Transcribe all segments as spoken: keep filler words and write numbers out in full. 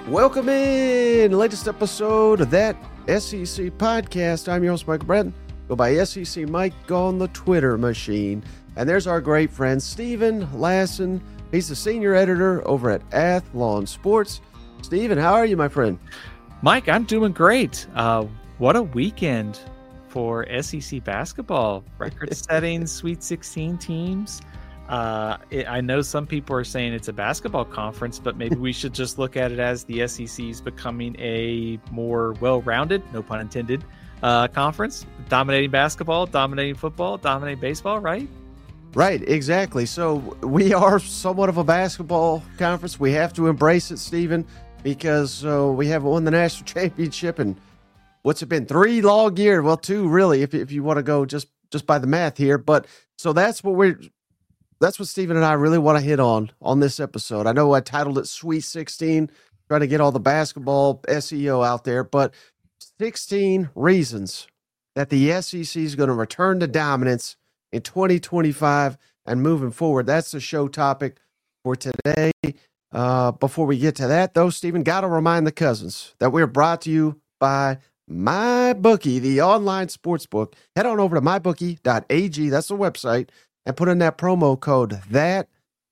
Welcome in, latest episode of that S E C podcast. I'm your host, Michael Bratton. Go by S E C Mike on the Twitter machine. And there's our great friend, Steven Lassan. He's the senior editor over at Athlon Sports. Steven, how are you, my friend? Mike, I'm doing great. Uh, what a weekend for S E C basketball. Record-setting Sweet sixteen teams. Uh, it, I know some people are saying it's a basketball conference, but maybe we should just look at it as the S E C is becoming a more well-rounded, no pun intended, uh, conference. Dominating basketball, dominating football, dominating baseball, right? Right, exactly. So we are somewhat of a basketball conference. We have to embrace it, Steven, because uh, we haven't won the national championship in, what's it been, three long years? Well, two, really, if, if you want to go just, just by the math here. But so that's what we're... That's what Steven and I really want to hit on on this episode. I know I titled it Sweet sixteen, trying to get all the basketball S E O out there, but sixteen reasons that the S E C is going to return to dominance in twenty twenty-five and moving forward. That's the show topic for today. Uh, before we get to that, though, Steven, got to remind the cousins that we're brought to you by MyBookie, the online sports book. Head on over to my bookie dot a g. That's the website. And put in that promo code, that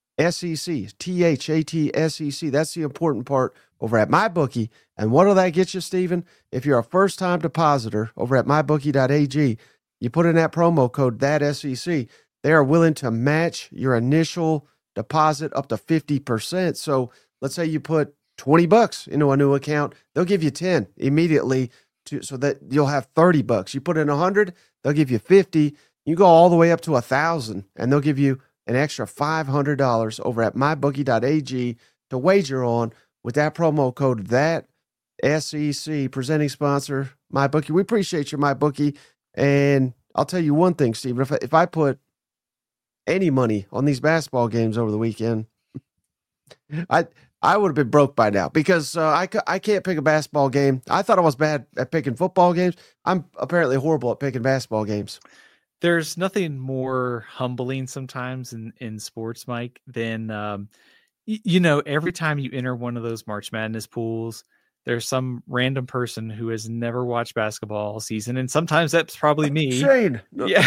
S E C, T H A T S E C. That's the important part over at MyBookie. And what will that get you, Steven? If you're a first-time depositor over at my bookie dot a g, you put in that promo code, that S E C. They are willing to match your initial deposit up to fifty percent. So let's say you put twenty bucks into a new account. They'll give you ten immediately to, so that you'll have thirty bucks. You put in one hundred, they'll give you fifty. You go all the way up to a thousand, and they'll give you an extra five hundred dollars over at my bookie dot a g to wager on with that promo code, that S E C, presenting sponsor, MyBookie. We appreciate you, MyBookie. And I'll tell you one thing, Steven, if I, if I put any money on these basketball games over the weekend, I I would have been broke by now because uh, I, I can't pick a basketball game. I thought I was bad at picking football games. I'm apparently horrible at picking basketball games. There's nothing more humbling sometimes in, in sports, Mike, than, um, y- you know, every time you enter one of those March Madness pools, there's some random person who has never watched basketball all season. And sometimes that's probably me. Shane. Yeah.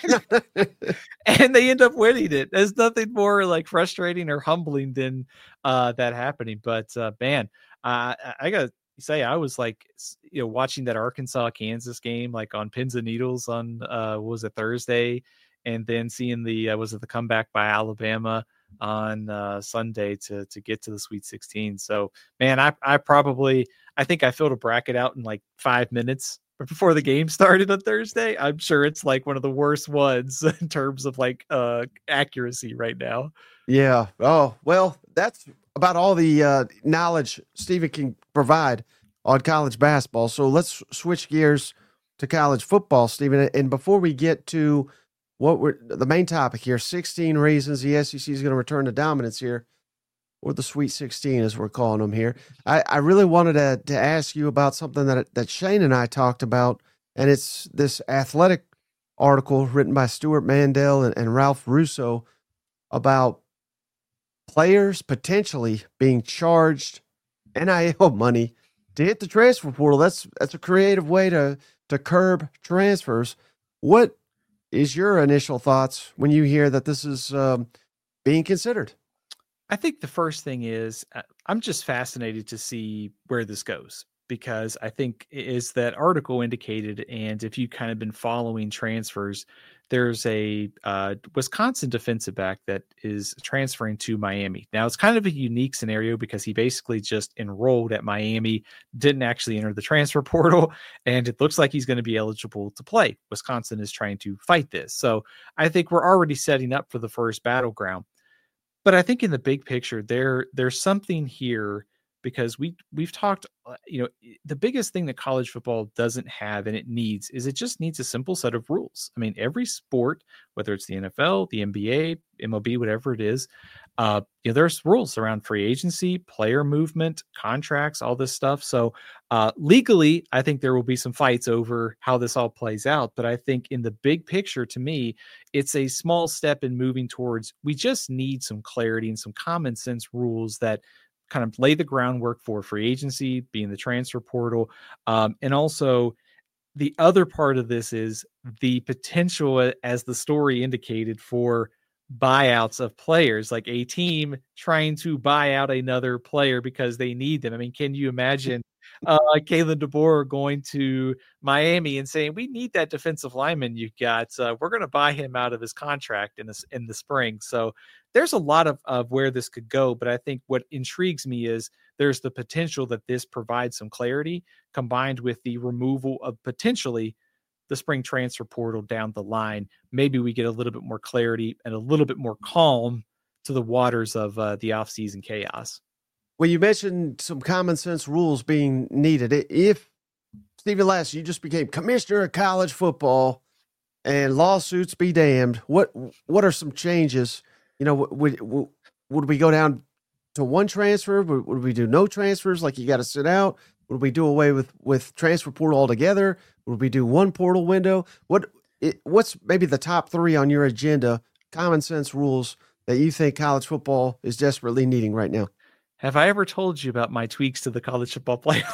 And they end up winning it. There's nothing more like frustrating or humbling than uh, that happening. But uh, man, uh, I got say I was like, you know, watching that Arkansas Kansas game like on pins and needles on uh what was it Thursday, and then seeing the uh, was it the comeback by Alabama on uh Sunday to to get to the Sweet sixteen. So man, I I probably I think I filled a bracket out in like five minutes before the game started on Thursday. I'm sure it's like one of the worst ones in terms of like uh accuracy right now. Yeah. Oh, well, that's about all the uh, knowledge Steven can provide on college basketball. So let's switch gears to college football, Steven. And before we get to what we're the main topic here, sixteen reasons the S E C is going to return to dominance here, or the Sweet sixteen as we're calling them here. I, I really wanted to, to ask you about something that, that Shane and I talked about, and it's this Athletic article written by Stuart Mandel and, and Ralph Russo about players potentially being charged N I L money to hit the transfer portal. That's that's a creative way to to curb transfers. What is your initial thoughts when you hear that this is um, being considered? I think the first thing is uh, I'm just fascinated to see where this goes, because I think is that article indicated, and if you kind of been following transfers, there's a uh, Wisconsin defensive back that is transferring to Miami. Now, it's kind of a unique scenario because he basically just enrolled at Miami, didn't actually enter the transfer portal, and it looks like he's going to be eligible to play. Wisconsin is trying to fight this. So I think we're already setting up for the first battleground. But I think in the big picture, there there's something here, because we we've talked, uh, you know, the biggest thing that college football doesn't have and it needs is it just needs a simple set of rules. I mean, every sport, whether it's the N F L, the N B A, M L B, whatever it is, uh, you know, there's rules around free agency, player movement, contracts, all this stuff. So uh, legally, I think there will be some fights over how this all plays out. But I think in the big picture, to me, it's a small step in moving towards, we just need some clarity and some common sense rules that kind of lay the groundwork for free agency, being the transfer portal. Um, and also the other part of this is the potential, as the story indicated, for buyouts of players, like a team trying to buy out another player because they need them. I mean, can you imagine uh, Kalen DeBoer going to Miami and saying, we need that defensive lineman you've got. Uh, we're going to buy him out of his contract in this in the spring. So there's a lot of, of where this could go. But I think what intrigues me is there's the potential that this provides some clarity combined with the removal of potentially the spring transfer portal down the line. Maybe we get a little bit more clarity and a little bit more calm to the waters of uh, the offseason chaos. Well, you mentioned some common sense rules being needed. If Stephen Lasser, you just became commissioner of college football and lawsuits be damned, what what are some changes? You know, would would we go down to one transfer? Would, would we do no transfers? Like you got to sit out? Would we do away with, with transfer portal altogether? Would we do one portal window? What it, what's maybe the top three on your agenda, common sense rules that you think college football is desperately needing right now? Have I ever told you about my tweaks to the college football playoff?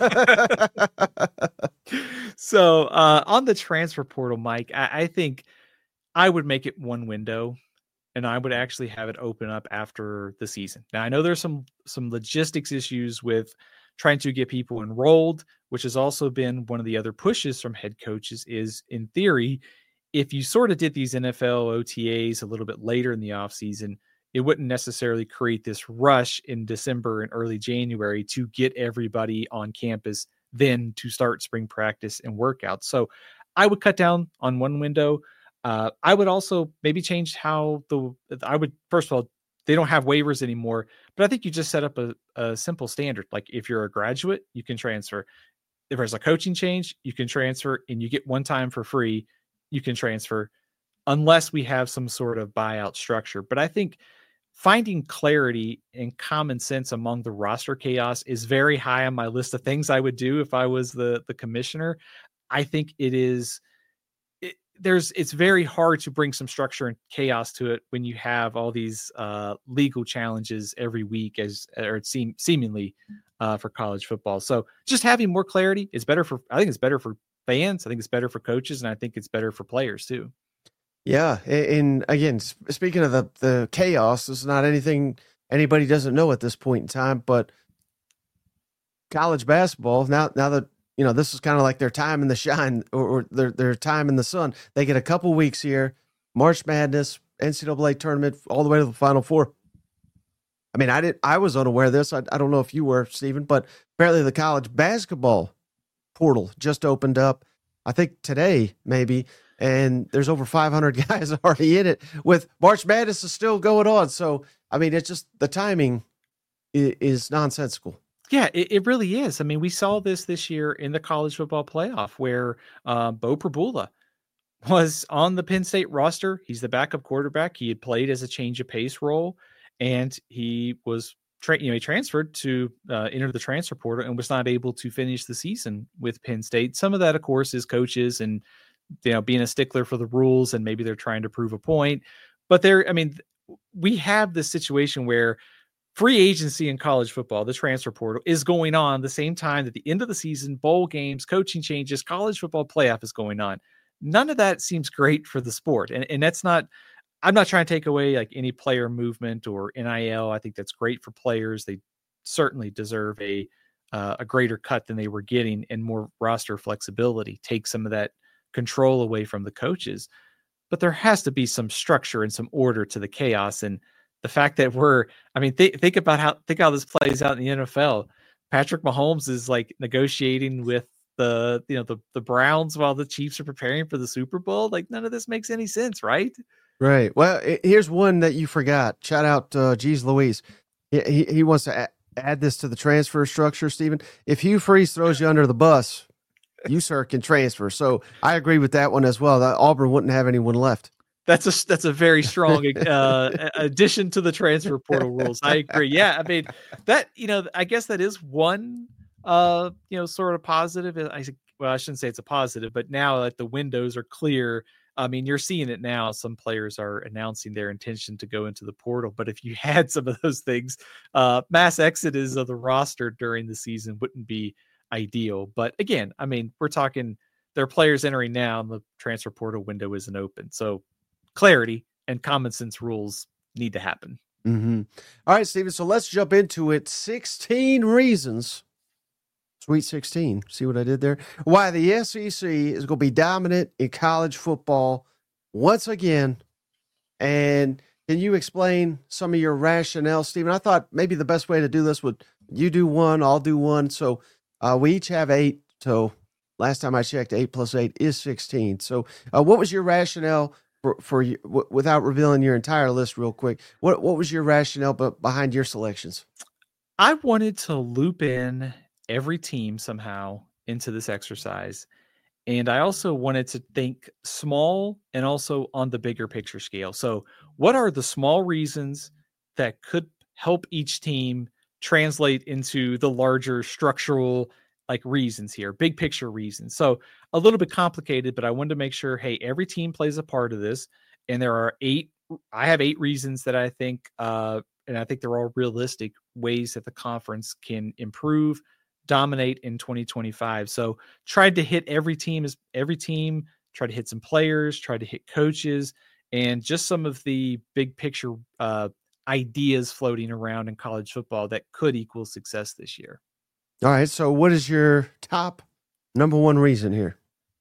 So uh, on the transfer portal, Mike, I, I think I would make it one window, and I would actually have it open up after the season. Now, I know there's some some logistics issues with trying to get people enrolled, which has also been one of the other pushes from head coaches is, in theory, if you sort of did these N F L O T As a little bit later in the offseason, it wouldn't necessarily create this rush in December and early January to get everybody on campus then to start spring practice and workouts. So I would cut down on one window. Uh, I would also maybe change how the, I would, first of all, they don't have waivers anymore, but I think you just set up a, a simple standard. Like if you're a graduate, you can transfer. If there's a coaching change, you can transfer, and you get one time for free, you can transfer, unless we have some sort of buyout structure. But I think finding clarity and common sense among the roster chaos is very high on my list of things I would do if I was the, the commissioner. I think it is, it, there's, it's very hard to bring some structure and chaos to it when you have all these uh, legal challenges every week, as, or it seem seemingly uh, for college football. So just having more clarity is better for, I think it's better for fans. I think it's better for coaches, and I think it's better for players too. Yeah, and again, speaking of the, the chaos, this is not anything anybody doesn't know at this point in time, but college basketball, now now that, you know, this is kind of like their time in the shine, or, or their, their time in the sun. They get a couple weeks here, March Madness, N C double A tournament, all the way to the Final Four. I mean, I did I was unaware of this. I, I don't know if you were, Stephen, but apparently the college basketball portal just opened up, I think today, maybe. And there's over five hundred guys already in it, with March Madness is still going on. So, I mean, it's just the timing is, is nonsensical. Yeah, it, it really is. I mean, we saw this this year in the college football playoff where uh, Bo Prabula was on the Penn State roster. He's the backup quarterback. He had played as a change of pace role, and he was tra- you know, he transferred to uh, enter the transfer portal and was not able to finish the season with Penn State. Some of that, of course, is coaches and, you know, being a stickler for the rules, and maybe they're trying to prove a point. But there, I mean, we have this situation where free agency in college football, the transfer portal, is going on the same time that the end of the season, bowl games, coaching changes, college football playoff is going on. None of that seems great for the sport. And, and that's not, I'm not trying to take away like any player movement or N I L. I think that's great for players. They certainly deserve a, uh, a greater cut than they were getting, and more roster flexibility. Take some of that control away from the coaches, but there has to be some structure and some order to the chaos. And the fact that we're, I mean, th- think about how, think how this plays out in the N F L. Patrick Mahomes is like negotiating with the, you know, the, the Browns while the Chiefs are preparing for the Super Bowl. Like, none of this makes any sense, right? Right. Well, here's one that you forgot. Shout out uh Jeez Louise. He, he, he wants to a- add this to the transfer structure, Stephen. If Hugh Freeze throws you under the bus, you, sir, can transfer. So I agree with that one as well. That Auburn wouldn't have anyone left. That's a that's a very strong uh, addition to the transfer portal rules. I agree. Yeah, I mean that, you know, I guess that is one uh you know sort of positive. I well, I shouldn't say it's a positive, but now that the windows are clear I mean, you're seeing it now. Some players are announcing their intention to go into the portal. But if you had some of those things, uh, mass exodus of the roster during the season wouldn't be ideal. But again, I mean, we're talking there are players entering now, and the transfer portal window isn't open. So clarity and common sense rules need to happen. Mm-hmm. All right, Stephen. So let's jump into it. sixteen reasons. Sweet sixteen. See what I did there? Why the S E C is going to be dominant in college football once again. And can you explain some of your rationale, Stephen? I thought maybe the best way to do this would you do one, I'll do one. So uh, we each have eight. So last time I checked, eight plus eight is sixteen. So uh, what was your rationale for, for you, w- without revealing your entire list real quick? What, what was your rationale b- behind your selections? I wanted to loop in every team somehow into this exercise. And I also wanted to think small and also on the bigger picture scale. So what are the small reasons that could help each team translate into the larger structural like reasons here, big picture reasons? So a little bit complicated, but I wanted to make sure, hey, every team plays a part of this. And there are eight, I have eight reasons that I think, uh, and I think they're all realistic ways that the conference can improve, dominate in twenty twenty-five. So tried to hit every team as every team, tried to hit some players, tried to hit coaches, and just some of the big picture uh, ideas floating around in college football that could equal success this year. All right. So what is your top number one reason here?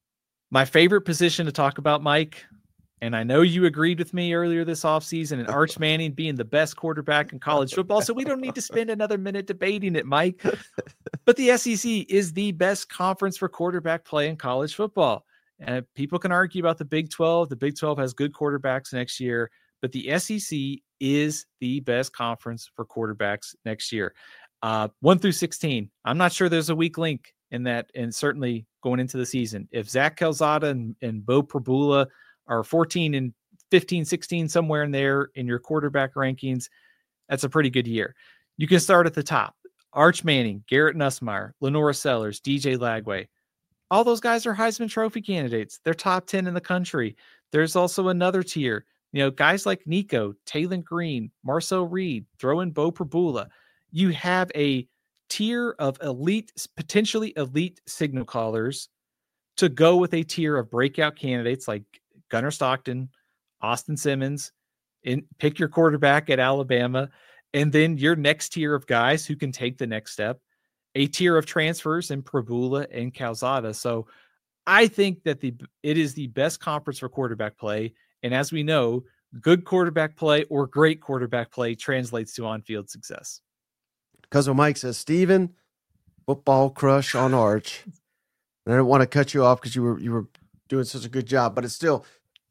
My favorite position to talk about, Mike, and I know you agreed with me earlier this offseason, and Arch Manning being the best quarterback in college football, so we don't need to spend another minute debating it, Mike. But the S E C is the best conference for quarterback play in college football. And people can argue about the Big twelve. The Big twelve has good quarterbacks next year, but the S E C is the best conference for quarterbacks next year. Uh, one through sixteen. I'm not sure there's a weak link in that, and certainly going into the season. If Zach Calzada and, and Bo Prabula are fourteen and fifteen, sixteen, somewhere in there in your quarterback rankings, that's a pretty good year. You can start at the top. Arch Manning, Garrett Nussmeier, Lenora Sellers, D J Lagway. All those guys are Heisman Trophy candidates. They're top ten in the country. There's also another tier. You know, guys like Nico, Taylon Green, Marcel Reed, throw in Bo Prabula. You have a tier of elite, potentially elite signal callers to go with a tier of breakout candidates like Gunnar Stockton, Austin Simmons, and pick your quarterback at Alabama. And then your next tier of guys who can take the next step, a tier of transfers in Prabula and Calzada. So I think that the it is the best conference for quarterback play. And as we know, good quarterback play or great quarterback play translates to on-field success. Because Mike says, Stephen, football crush on Arch. And I didn't want to cut you off because you were you were doing such a good job, but it's still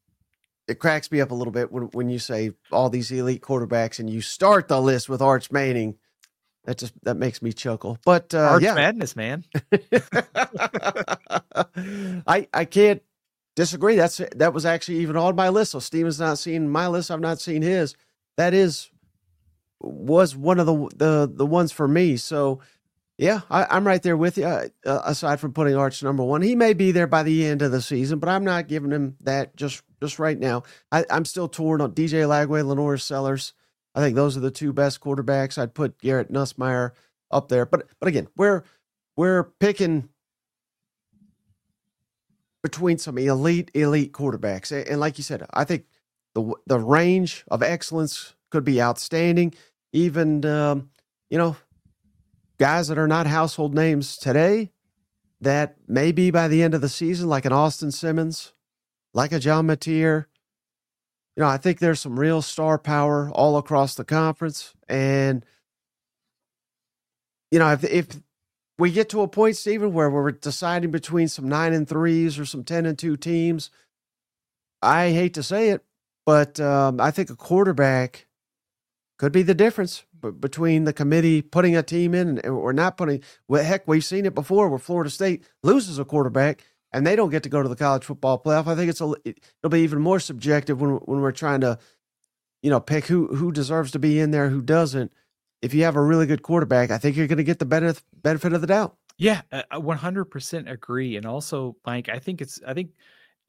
it cracks me up a little bit when, when you say all these elite quarterbacks and you start the list with Arch Manning. That just that makes me chuckle. But uh, Arch yeah. Madness, man. I I can't disagree. That's that was actually even on my list. So Steven's not seen my list. I've not seen his. That is was one of the the the ones for me. So yeah, I, I'm right there with you. Uh, aside from putting Arch number one, he may be there by the end of the season, but I'm not giving him that just just right now. I, I'm still torn on D J Lagway, Lenora Sellers. I think those are the two best quarterbacks. I'd put Garrett Nussmeier up there, but but again, we're we're picking between some elite elite quarterbacks, and, and like you said, I think the the range of excellence could be outstanding. Even um, you know. guys that are not household names today that maybe by the end of the season, like an Austin Simmons, like a John Mateer, you know, I think there's some real star power all across the conference. And, you know, if, if we get to a point, Stephen, where we're deciding between some nine and threes or some ten and two teams, I hate to say it, but um, I think a quarterback could be the difference between the committee putting a team in and or not putting. Well, heck, we've seen it before where Florida State loses a quarterback and they don't get to go to the college football playoff. I think it's a, it'll be even more subjective when when we're trying to, you know, pick who who deserves to be in there, who doesn't. If you have a really good quarterback, I think you're going to get the benefit benefit of the doubt. Yeah, I one hundred percent agree. And also, Mike, I think it's I think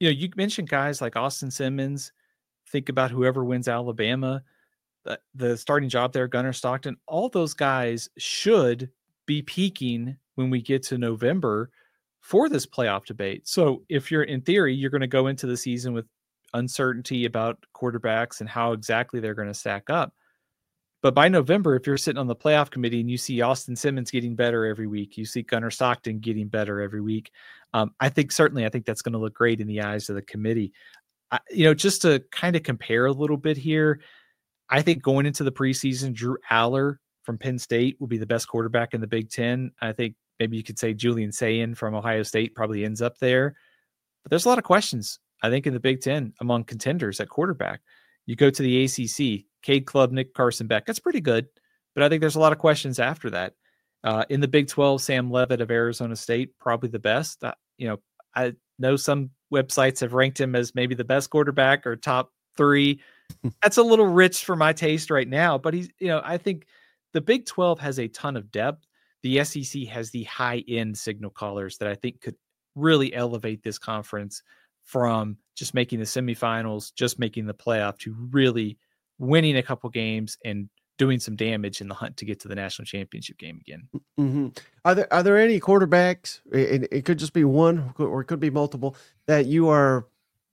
you know, you mentioned guys like Austin Simmons. Think about whoever wins Alabama, the, the starting job there, Gunnar Stockton. All those guys should be peaking when we get to November for this playoff debate. So if you're in theory, you're going to go into the season with uncertainty about quarterbacks and how exactly they're going to stack up. But by November, if you're sitting on the playoff committee and you see Austin Simmons getting better every week, you see Gunnar Stockton getting better every week, um, I think certainly I think that's going to look great in the eyes of the committee. I, you know, just to kind of compare a little bit here, I think going into the preseason, Drew Aller from Penn State will be the best quarterback in the Big Ten. I think maybe you could say Julian Sayin from Ohio State probably ends up there. But there's a lot of questions, I think, in the Big Ten among contenders at quarterback. You go to the A C C, Cade Klubnik, Carson Beck. That's pretty good, but I think there's a lot of questions after that. Uh, in the Big twelve, Sam Levitt of Arizona State, probably the best. Uh, you know, I know some websites have ranked him as maybe the best quarterback or top three. That's a little rich for my taste right now, but he's, you know, I think the Big twelve has a ton of depth. The S E C has the high-end signal callers that I think could really elevate this conference from just making the semifinals, just making the playoff, to really winning a couple games and doing some damage in the hunt to get to the national championship game again. Mm-hmm. Are there are there any quarterbacks? It, it could just be one, or it could be multiple, that you are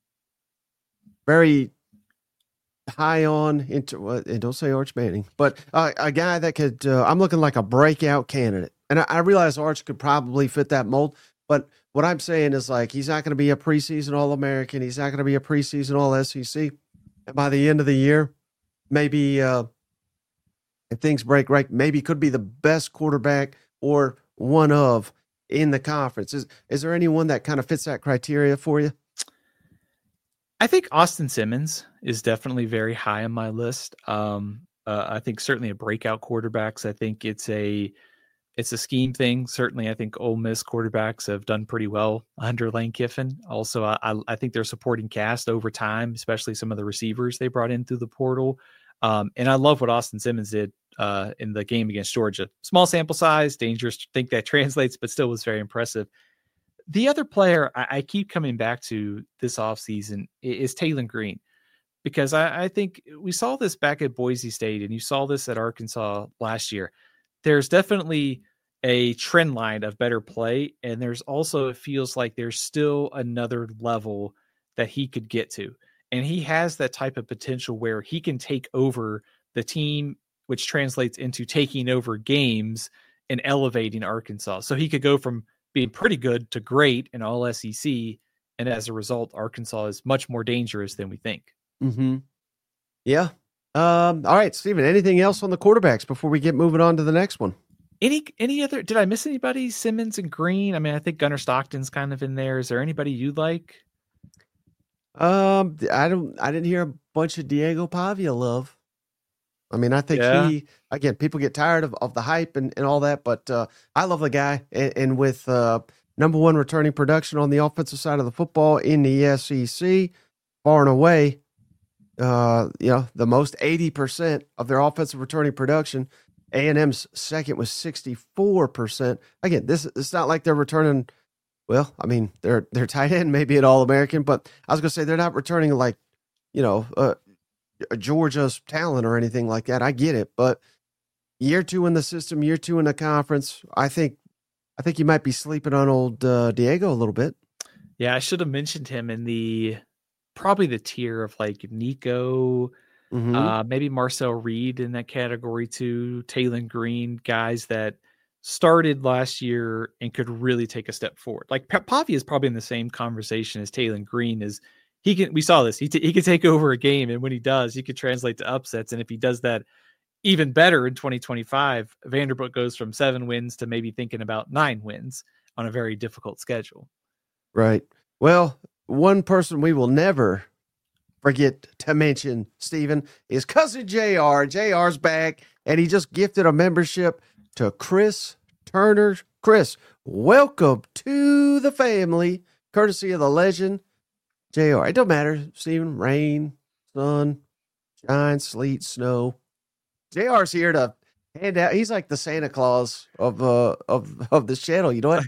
very high on into. Well, and don't say Arch Manning, but uh, a guy that could. Uh, I'm looking like a breakout candidate, and I, I realize Arch could probably fit that mold, but what I'm saying is, like, he's not going to be a preseason All-American. He's not going to be a preseason All-S E C. And by the end of the year, maybe uh, if things break right, maybe could be the best quarterback or one of in the conference. Is is there anyone that kind of fits that criteria for you? I think Austin Simmons is definitely very high on my list. Um, uh, I think certainly a breakout quarterbacks. I think it's a It's a scheme thing. Certainly, I think Ole Miss quarterbacks have done pretty well under Lane Kiffin. Also, I, I think they're supporting cast over time, especially some of the receivers they brought in through the portal. Um, and I love what Austin Simmons did uh, in the game against Georgia. Small sample size, dangerous to think that translates, but still was very impressive. The other player I, I keep coming back to this offseason is Taylen Green, because I, I think we saw this back at Boise State, and you saw this at Arkansas last year. There's definitely a trend line of better play, and there's also, it feels like there's still another level that he could get to. And he has that type of potential where he can take over the team, which translates into taking over games and elevating Arkansas. So he could go from being pretty good to great in all S E C, and as a result, Arkansas is much more dangerous than we think. Mm-hmm. Yeah. Um, all right, Stephen, anything else on the quarterbacks before we get moving on to the next one? Any any other, did I miss anybody? Simmons and Green? I mean, I think Gunnar Stockton's kind of in there. Is there anybody you like? Um, I don't, I didn't hear a bunch of Diego Pavia love. I mean, I think Yeah. he, again, people get tired of, of the hype and, and all that, but uh, I love the guy. And, and with uh, number one returning production on the offensive side of the football in the S E C, far and away, uh, you know, the most eighty percent of their offensive returning production. A and M's second was sixty-four percent. Again, this it's not like they're returning. Well, I mean, they're they're tight end, maybe an All-American, but I was gonna say they're not returning like, you know, uh, Georgia's talent or anything like that. I get it, but year two in the system, year two in the conference, I think, I think you might be sleeping on old uh, Diego a little bit. Yeah, I should have mentioned him in the probably the tier of like Nico. Mm-hmm. Uh, maybe Marcel Reed in that category too. Taylen Green, guys that started last year and could really take a step forward. Like Pavia is probably in the same conversation as Taylen Green. Is he can? We saw this. He t- he can take over a game, and when he does, he could translate to upsets. And if he does that even better in twenty twenty-five, Vanderbilt goes from seven wins to maybe thinking about nine wins on a very difficult schedule. Right. Well, one person we will never forget to mention, Stephen, is cousin J R. J R's back, and he just gifted a membership to Chris Turner. Chris, welcome to the family, courtesy of the legend, J R. It don't matter, Stephen, rain, sun, shine, sleet, snow. J R's here to hand out. He's like the Santa Claus of uh of of this channel. You know what?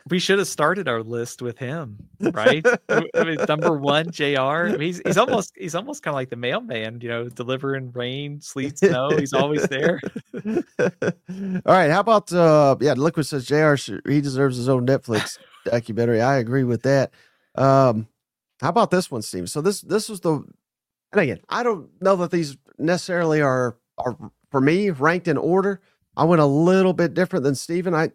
we should have started our list with him, right? I mean, number one, J R. I mean, he's he's almost he's almost kind of like the mailman, you know, delivering rain, sleet, snow. He's always there. All right, how about uh yeah, Liquid says J R should, he deserves his own Netflix documentary. I agree with that. Um how about this one, Steve? So this this was the, and again, I don't know that these necessarily are are for me ranked in order. I went a little bit different than Steven. I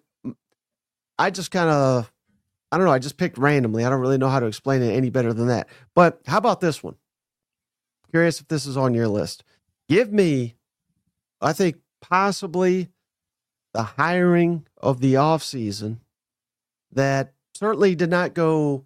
I just kind of, I don't know, I just picked randomly. I don't really know how to explain it any better than that. But how about this one? Curious if this is on your list. Give me, I think, possibly the hiring of the offseason that certainly did not go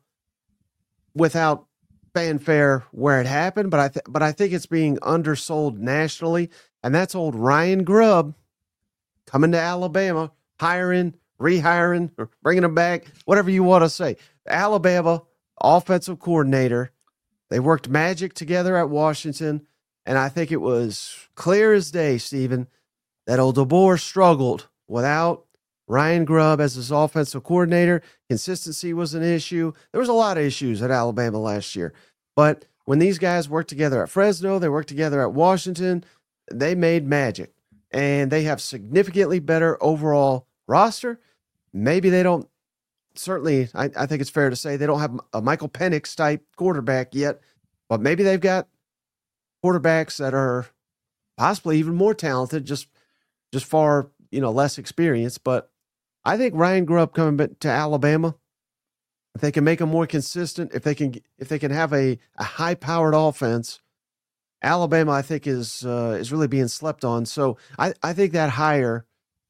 without fanfare where it happened, but I th- but I think it's being undersold nationally, and that's old Ryan Grubb coming to Alabama, hiring, rehiring, or bringing him back, whatever you want to say. Alabama offensive coordinator. They worked magic together at Washington, and I think it was clear as day, Stephen, that old DeBoer struggled without Ryan Grubb as his offensive coordinator. Consistency was an issue. There was a lot of issues at Alabama last year. But when these guys worked together at Fresno, they worked together at Washington, they made magic. And they have significantly better overall roster. Maybe they don't, certainly, I, I think it's fair to say they don't have a Michael Penix type quarterback yet, but maybe they've got quarterbacks that are possibly even more talented, just just far, you know, less experienced. But I think Ryan Grubb coming to Alabama, if they can make them more consistent, if they can if they can have a, a high powered offense, Alabama, I think, is uh, is really being slept on. So I, I think that hire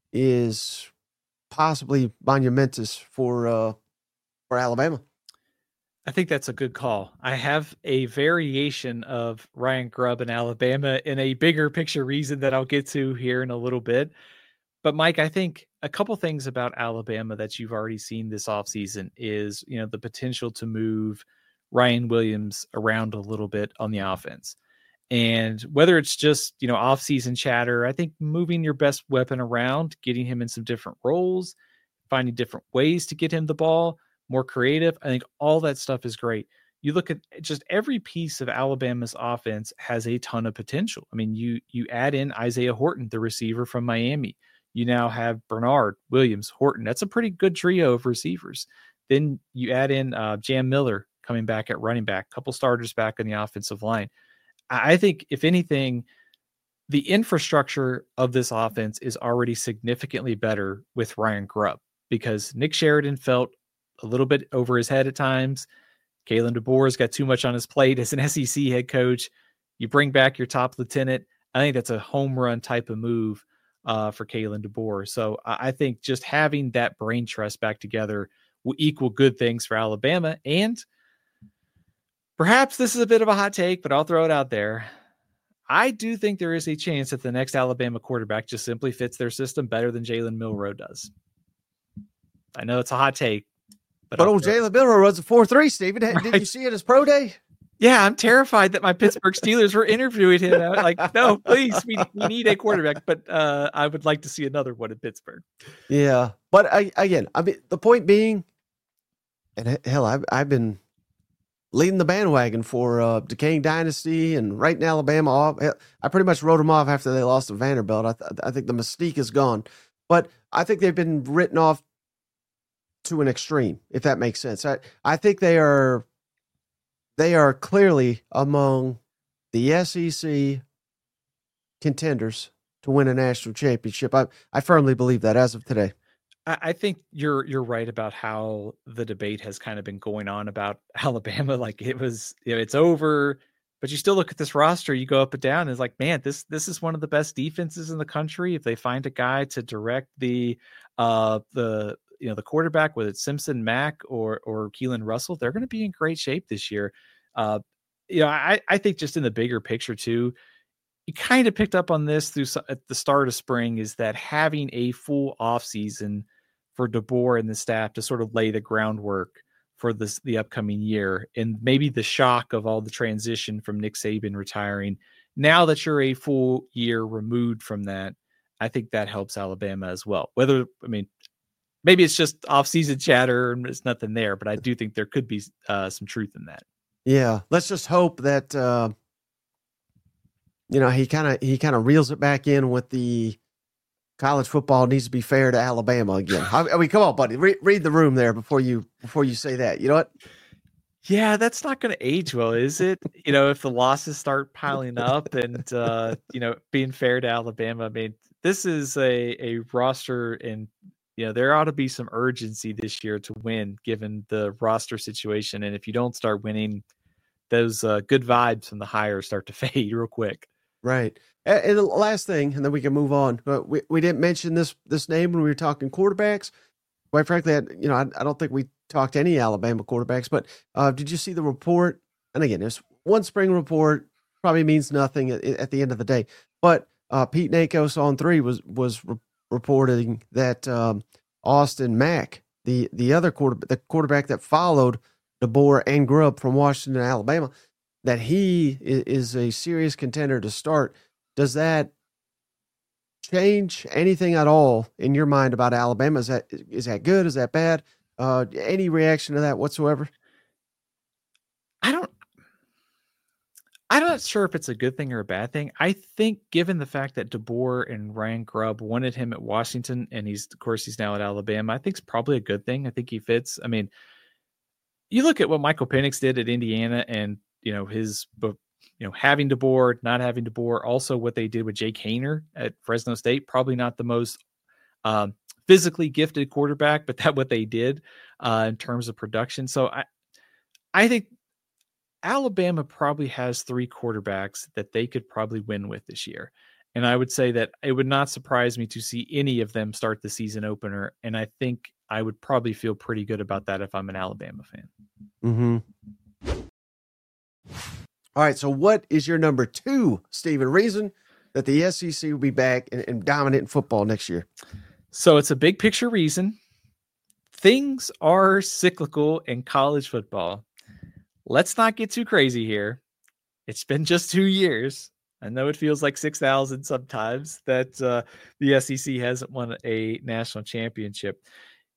is possibly monumentous for uh, for Alabama. I think that's a good call. I have a variation of Ryan Grubb in Alabama in a bigger picture reason that I'll get to here in a little bit. But Mike, I think a couple things about Alabama that you've already seen this offseason is, you know, the potential to move Ryan Williams around a little bit on the offense. And whether it's just, you know, off-season chatter, I think moving your best weapon around, getting him in some different roles, finding different ways to get him the ball, more creative, I think all that stuff is great. You look at just every piece of Alabama's offense has a ton of potential. I mean, you you add in Isaiah Horton, the receiver from Miami. You now have Bernard, Williams, Horton. That's a pretty good trio of receivers. Then you add in uh, Jam Miller coming back at running back, a couple starters back on the offensive line. I think, if anything, the infrastructure of this offense is already significantly better with Ryan Grubb, because Nick Sheridan felt a little bit over his head at times. Kalen DeBoer's got too much on his plate as an S E C head coach. You bring back your top lieutenant. I think that's a home run type of move uh, for Kalen DeBoer. So I think just having that brain trust back together will equal good things for Alabama. And perhaps this is a bit of a hot take, but I'll throw it out there. I do think there is a chance that the next Alabama quarterback just simply fits their system better than Jalen Milroe does. I know it's a hot take. But, but old Jalen Milroe runs a four three, Stephen. Right. Did you see it his pro day? Yeah, I'm terrified that my Pittsburgh Steelers were interviewing him. I'm like, no, please, we, we need a quarterback. But uh, I would like to see another one in Pittsburgh. Yeah. But I, again, I mean, the point being, and hell, I've, I've been leading the bandwagon for uh, decaying dynasty and right in Alabama. I pretty much wrote them off after they lost to Vanderbilt. I, th- I think the mystique is gone. But I think they've been written off to an extreme, if that makes sense. I, I think they are they are clearly among the S E C contenders to win a national championship. I, I firmly believe that as of today. I think you're you're right about how the debate has kind of been going on about Alabama. Like it was, you know, it's over, but you still look at this roster, you go up and down, and it's like, man, this this is one of the best defenses in the country. If they find a guy to direct the uh the you know the quarterback, whether it's Simpson, Mack, or or Keelan Russell, they're going to be in great shape this year. Uh, you know, I I think just in the bigger picture too, you kind of picked up on this through at the start of spring, is that having a full off season for DeBoer and the staff to sort of lay the groundwork for this, the upcoming year, and maybe the shock of all the transition from Nick Saban retiring. Now that you're a full year removed from that, I think that helps Alabama as well. Whether, I mean, maybe it's just off-season chatter and there's nothing there, but I do think there could be uh, some truth in that. Yeah, let's just hope that uh, you know he kind of he kind of reels it back in with the college football needs to be fair to Alabama again. I, I mean, come on, buddy, Re- read the room there before you before you say that. You know what? Yeah, that's not going to age well, is it? You know, if the losses start piling up and, uh, you know, being fair to Alabama, I mean, this is a, a roster and, you know, there ought to be some urgency this year to win given the roster situation. And if you don't start winning, those uh, good vibes from the hires start to fade real quick. Right. And, and the last thing, and then we can move on. But we, we didn't mention this this name when we were talking quarterbacks. Quite frankly, I, you know, I, I don't think we talked to any Alabama quarterbacks, but uh, did you see the report? And again, there's one spring report, probably means nothing at, at the end of the day. But uh, Pete Nakos on three was was re- reporting that um, Austin Mack, the the other quarter, the quarterback that followed DeBoer and Grubb from Washington, Alabama, that he is, is a serious contender to start. Does that change anything at all in your mind about Alabama? Is that is that good? Is that bad? Uh, any reaction to that whatsoever? I don't. I'm not sure if it's a good thing or a bad thing. I think, given the fact that DeBoer and Ryan Grubb wanted him at Washington, and he's, of course, he's now at Alabama, I think it's probably a good thing. I think he fits. I mean, you look at what Michael Penix did at Indiana, and you know his, you know, having DeBoer, not having DeBoer, also what they did with Jake Haener at Fresno State. Probably not the most um, physically gifted quarterback, but that what they did uh, in terms of production. So I, I think Alabama probably has three quarterbacks that they could probably win with this year. And I would say that it would not surprise me to see any of them start the season opener. And I think I would probably feel pretty good about that if I'm an Alabama fan. Mm-hmm. All right. So what is your number two, Stephen, reason that the S E C will be back and, and dominant in football next year? So it's a big picture reason. Things are cyclical in college football. Let's not get too crazy here. It's been just two years. I know it feels like six thousand sometimes that uh, the S E C hasn't won a national championship.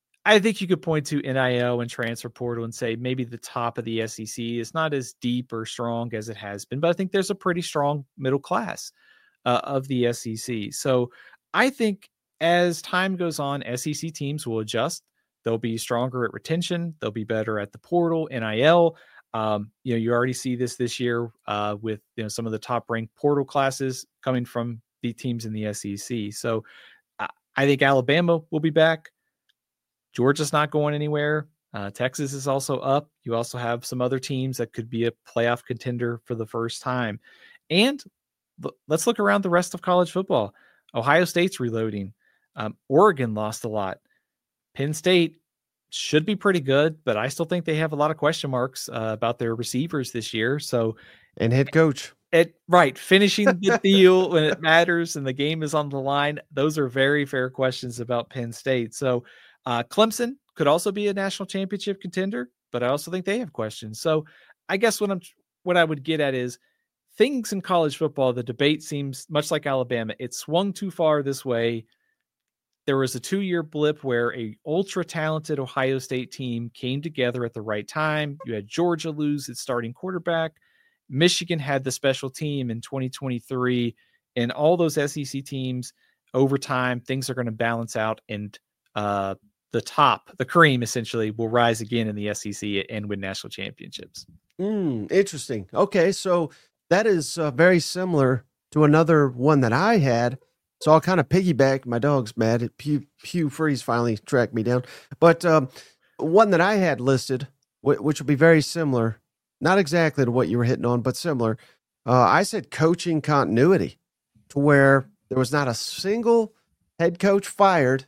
I think you could point to N I L and transfer portal and say maybe the top of the S E C is not as deep or strong as it has been, but I think there's a pretty strong middle class uh, of the S E C. So I think as time goes on, S E C teams will adjust. They'll be stronger at retention. They'll be better at the portal, N I L. Um, you know, you already see this this year uh, with you know some of the top ranked portal classes coming from the teams in the S E C. So uh, I think Alabama will be back. Georgia's not going anywhere. Uh, Texas is also up. You also have some other teams that could be a playoff contender for the first time. And l- let's look around the rest of college football. Ohio State's reloading. Um, Oregon lost a lot. Penn State should be pretty good, but I still think they have a lot of question marks uh, about their receivers this year. So, and head coach, it right finishing the deal when it matters and the game is on the line. Those are very fair questions about Penn State. So, uh, Clemson could also be a national championship contender, but I also think they have questions. So, I guess what I'm what I would get at is things in college football. The debate seems much like Alabama. It swung too far this way. There was a two-year blip where a ultra-talented Ohio State team came together at the right time. You had Georgia lose its starting quarterback. Michigan had the special team in twenty twenty-three. And all those S E C teams, over time, things are going to balance out. And uh, the top, the cream, essentially, will rise again in the S E C and win national championships. Mm, interesting. Okay, so that is uh, very similar to another one that I had. So I'll kind of piggyback. My dog's mad. Pew, Pew Freeze finally tracked me down. But um, one that I had listed, w- which will be very similar, not exactly to what you were hitting on, but similar. Uh, I said coaching continuity, to where there was not a single head coach fired.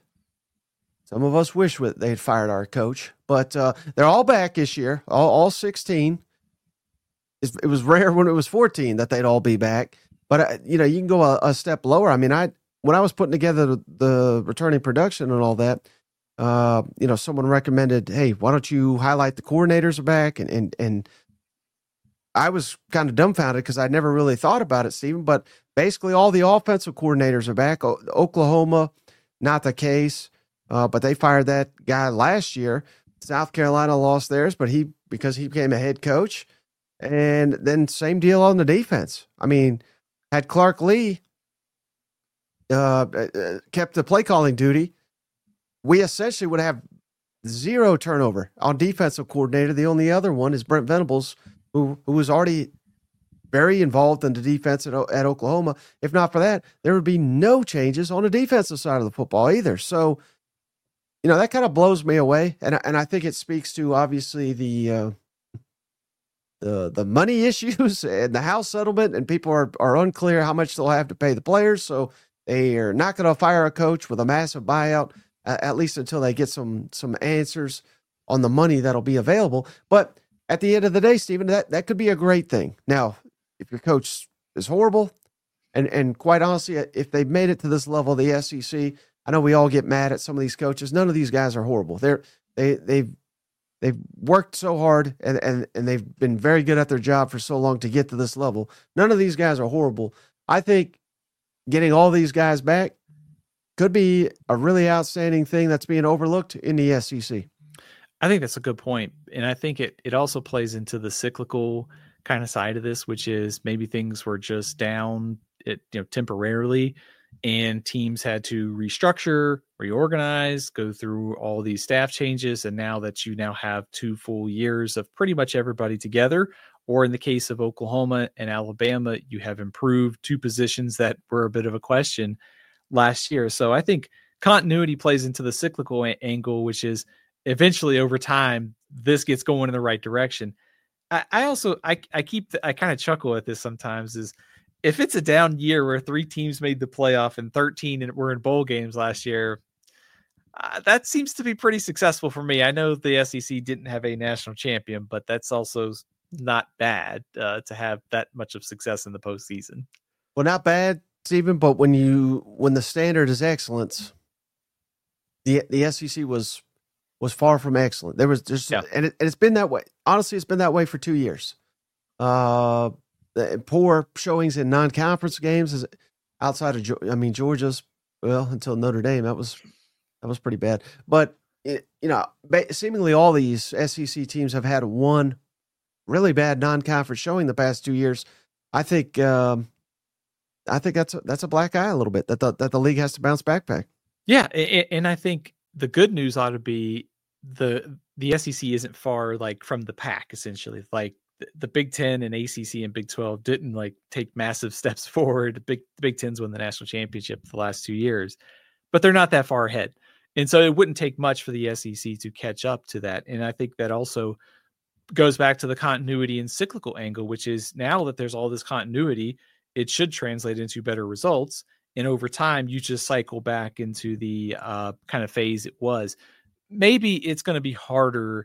Some of us wish they had fired our coach, but uh, they're all back this year, all, all sixteen. It was rare when it was fourteen that they'd all be back. But, uh, you know, you can go a, a step lower. I mean, I when I was putting together the, the returning production and all that, uh, you know, someone recommended, hey, why don't you highlight the coordinators are back? And and, and I was kind of dumbfounded because I never really thought about it, Stephen. But basically all the offensive coordinators are back. O- Oklahoma, not the case. uh, but they fired that guy last year. South Carolina lost theirs, but he because he became a head coach. And then same deal on the defense. I mean, had Clark Lee uh, uh, kept the play calling duty, we essentially would have zero turnover on defensive coordinator. The only other one is Brent Venables, who who was already very involved in the defense at, at Oklahoma. If not for that, there would be no changes on the defensive side of the football either. So, you know, that kind of blows me away. And, and I think it speaks to, obviously, the uh, the the money issues and the house settlement, and people are, are unclear how much they'll have to pay the players. So they are not going to fire a coach with a massive buyout, uh, at least until they get some some answers on the money that'll be available. But at the end of the day, Stephen, that, that could be a great thing. Now, if your coach is horrible, and, and quite honestly, if they've made it to this level of the S E C, I know we all get mad at some of these coaches. None of these guys are horrible. They're they they've they've worked so hard and, and and they've been very good at their job for so long to get to this level. None of these guys are horrible. I think getting all these guys back could be a really outstanding thing that's being overlooked in the S E C. I think that's a good point. And I think it it also plays into the cyclical kind of side of this, which is maybe things were just down it, you know, temporarily, and teams had to restructure, reorganize, go through all these staff changes. And now that you now have two full years of pretty much everybody together, or in the case of Oklahoma and Alabama, you have improved two positions that were a bit of a question last year. So I think continuity plays into the cyclical a- angle, which is eventually over time, this gets going in the right direction. I, I also, I, I keep, the, I kind of chuckle at this sometimes is if it's a down year where three teams made the playoff and thirteen and were in bowl games last year, uh, that seems to be pretty successful for me. I know the S E C didn't have a national champion, but that's also not bad uh, to have that much of success in the postseason. Well, not bad, Stephen, but when you, when the standard is excellence, the, the S E C was, was far from excellent. There was just, yeah. and, it, and it's been that way. Honestly, it's been that way for two years. Uh, the poor showings in non-conference games is outside of, I mean, Georgia's, well, until Notre Dame, that was, that was pretty bad. But, it, you know, seemingly all these S E C teams have had one really bad non-conference showing the past two years. I think, um, I think that's a, that's a black eye a little bit that the, that the league has to bounce back back. Yeah. And I think the good news ought to be the, the S E C isn't far like from the pack, essentially. Like the, the Big Ten and A C C and Big twelve didn't like take massive steps forward. The Big, the Big Ten's won the national championship the last two years, but they're not that far ahead. And so it wouldn't take much for the S E C to catch up to that. And I think that also goes back to the continuity and cyclical angle, which is now that there's all this continuity, it should translate into better results. And over time, you just cycle back into the uh, kind of phase it was. Maybe it's going to be harder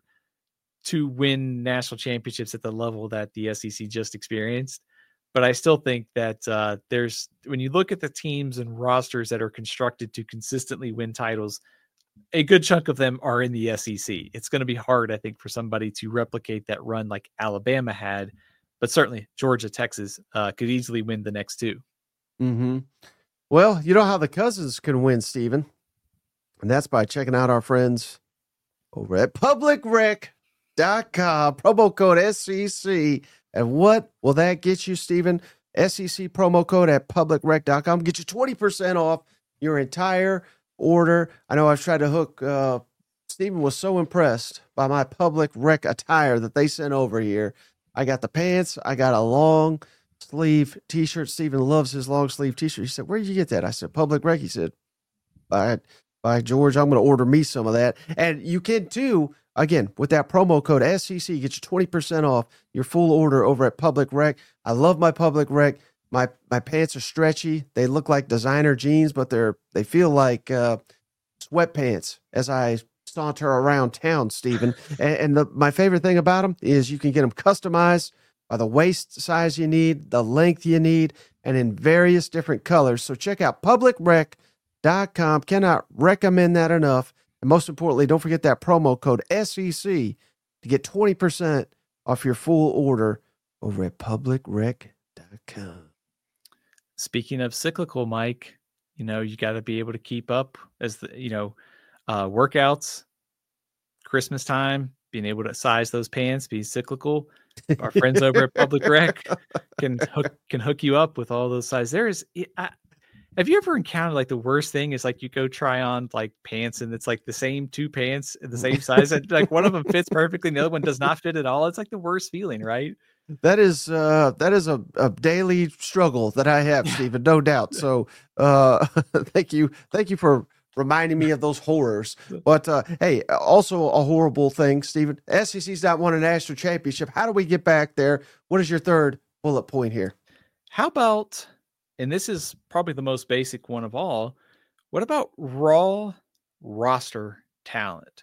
to win national championships at the level that the S E C just experienced. But I still think that uh, there's, when you look at the teams and rosters that are constructed to consistently win titles, a good chunk of them are in the S E C. It's going to be hard, I think, for somebody to replicate that run like Alabama had, but certainly Georgia, Texas uh, could easily win the next two. Mm-hmm. Well, you know how the cousins can win, Stephen, and that's by checking out our friends over at public rec dot com, promo code S E C. And what will that get you, Stephen? S E C promo code at public rec dot com. Get you twenty percent off your entire order. I know I've tried to hook, uh, Stephen was so impressed by my Public Rec attire that they sent over here. I got the pants. I got a long sleeve t-shirt. Stephen loves his long sleeve t-shirt. He said, where did you get that? I said, Public Rec. He said, by, by George, I'm going to order me some of that. And you can too, again, with that promo code S E C, get you twenty percent off your full order over at Public Rec. I love my Public Rec. My my pants are stretchy. They look like designer jeans, but they're they feel like uh, sweatpants as I saunter around town, Stephen. and and the, my favorite thing about them is you can get them customized by the waist size you need, the length you need, and in various different colors. So check out public rec dot com. Cannot recommend that enough. And most importantly, don't forget that promo code S E C to get twenty percent off your full order over at public rec dot com. Speaking of cyclical, Mike, you know, you got to be able to keep up as the, you know, Uh, workouts, Christmas time, being able to size those pants, be cyclical. Our friends over at Public Rec can hook can hook you up with all those sizes. There is, I, have you ever encountered like the worst thing is like you go try on like pants and it's like the same two pants in the same size and like one of them fits perfectly and the other one does not fit at all. It's like the worst feeling, right? That is uh, that is a, a daily struggle that I have, Stephen, no doubt. So uh, thank you, thank you for reminding me of those horrors. But uh, hey, also a horrible thing, Stephen. S E C's not won a national championship. How do we get back there? What is your third bullet point here? How about, and this is probably the most basic one of all, what about raw roster talent?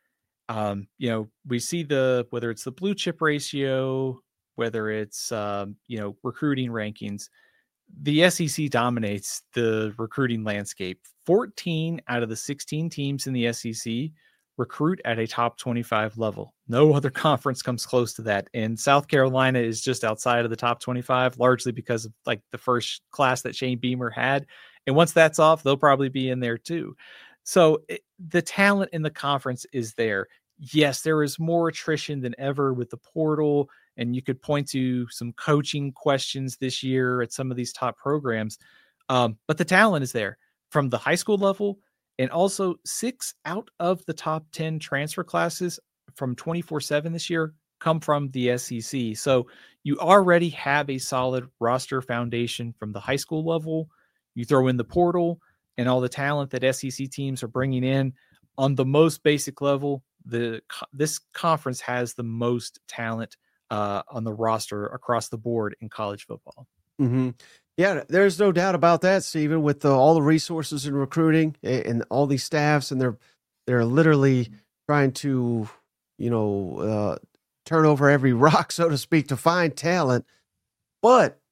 Um, you know, we see the, whether it's the blue chip ratio, whether it's, um, you know, recruiting rankings, the S E C dominates the recruiting landscape. fourteen out of the sixteen teams in the S E C recruit at a top twenty-five level. No other conference comes close to that. And South Carolina is just outside of the top twenty-five, largely because of like the first class that Shane Beamer had. And once that's off, they'll probably be in there too. So it, the talent in the conference is there. Yes, there is more attrition than ever with the portal. And you could point to some coaching questions this year at some of these top programs. Um, but the talent is there from the high school level. And also six out of the top ten transfer classes from twenty-four seven this year come from the S E C. So you already have a solid roster foundation from the high school level. You throw in the portal and all the talent that S E C teams are bringing in on the most basic level. The this conference has the most talent uh, on the roster across the board in college football. Mm-hmm. Yeah, there's no doubt about that, Stephen, with the, all the resources in recruiting and, and all these staffs, and they're, they're literally trying to, you know, uh, turn over every rock, so to speak, to find talent. But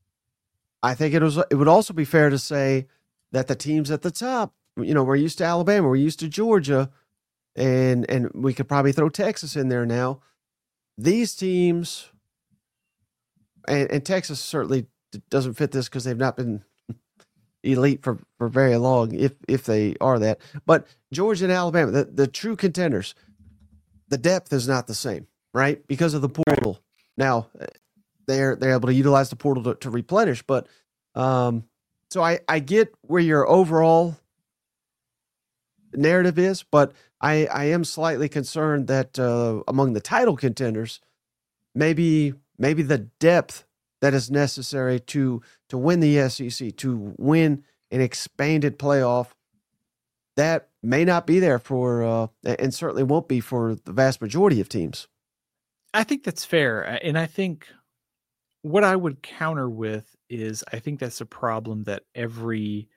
I think it was, it would also be fair to say that the teams at the top, you know, we're used to Alabama, we're used to Georgia, and, and we could probably throw Texas in there now. These teams, and, and Texas certainly doesn't fit this because they've not been elite for, for very long, if if they are that. But Georgia and Alabama, the, the true contenders, the depth is not the same, right? Because of the portal. Now, they're they're able to utilize the portal to, to replenish. But um, so I, I get where your overall narrative is, but I, I am slightly concerned that uh, among the title contenders, maybe maybe the depth that is necessary to to win the S E C, to win an expanded playoff, that may not be there for, uh, and certainly won't be for the vast majority of teams. I think that's fair. And I think what I would counter with is I think that's a problem that every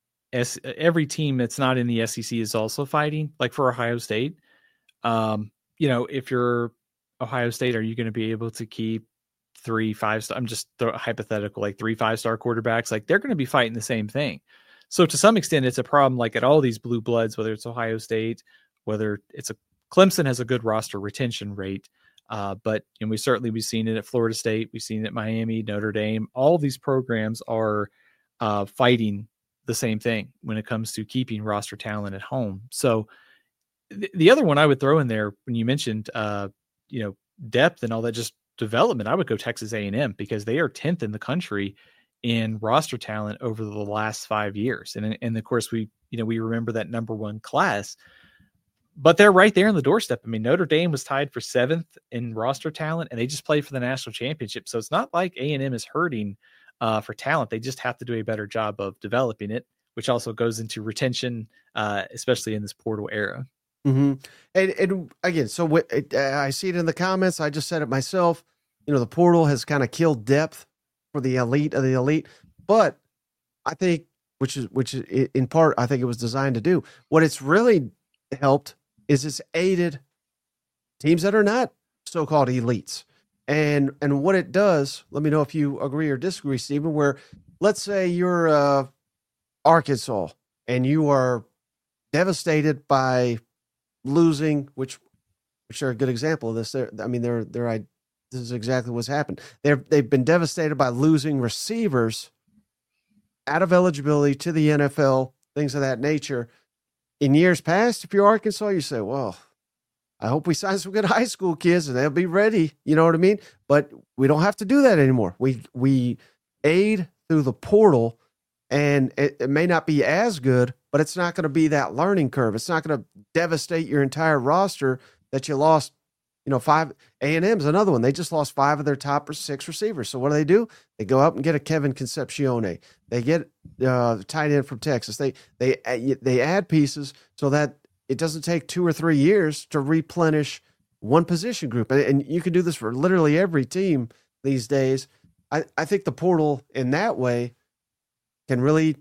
S, every team that's not in the S E C is also fighting. Like for Ohio State, um, you know, if you're Ohio State, are you going to be able to keep three five star? I'm just th- hypothetical, like three five star quarterbacks. Like they're going to be fighting the same thing. So to some extent, it's a problem. Like at all these blue bloods, whether it's Ohio State, whether it's a Clemson has a good roster retention rate. Uh, but and we certainly we've seen it at Florida State, we've seen it at Miami, Notre Dame. All these programs are uh, fighting the same thing when it comes to keeping roster talent at home. So th- the other one I would throw in there when you mentioned, uh, you know, depth and all that, just development, I would go Texas A and M because they are tenth in the country in roster talent over the last five years. And, and of course we, you know, we remember that number one class, but they're right there on the doorstep. I mean, Notre Dame was tied for seventh in roster talent and they just played for the national championship. So it's not like A and M is hurting uh, for talent. They just have to do a better job of developing it, which also goes into retention, uh, especially in this portal era. Mm-hmm. And, and again, so w- it, uh, I see it in the comments. I just said it myself. You know, the portal has kind of killed depth for the elite of the elite, but I think, which is, which is in part, I think it was designed to do. What it's really helped is it's aided teams that are not so-called elites. And, and what it does, let me know if you agree or disagree, Stephen, where let's say you're uh, Arkansas and you are devastated by losing, which, which are a good example of this. They're, I mean, they're, they're, I, this is exactly what's happened. They're, they've been devastated by losing receivers out of eligibility to the N F L, things of that nature. in years past, if you're Arkansas, you say, well, I hope we sign some good high school kids and they'll be ready. You know what I mean? But we don't have to do that anymore. We we aid through the portal, and it, it may not be as good, but it's not going to be that learning curve. It's not going to devastate your entire roster that you lost. You know, five A and M's another one. They just lost five of their top six receivers. So what do they do? They go out and get a Kevin Concepcione. They get uh, the tight end from Texas. They they they add pieces so that it doesn't take two or three years to replenish one position group. And, and you can do this for literally every team these days. I, I think the portal in that way can really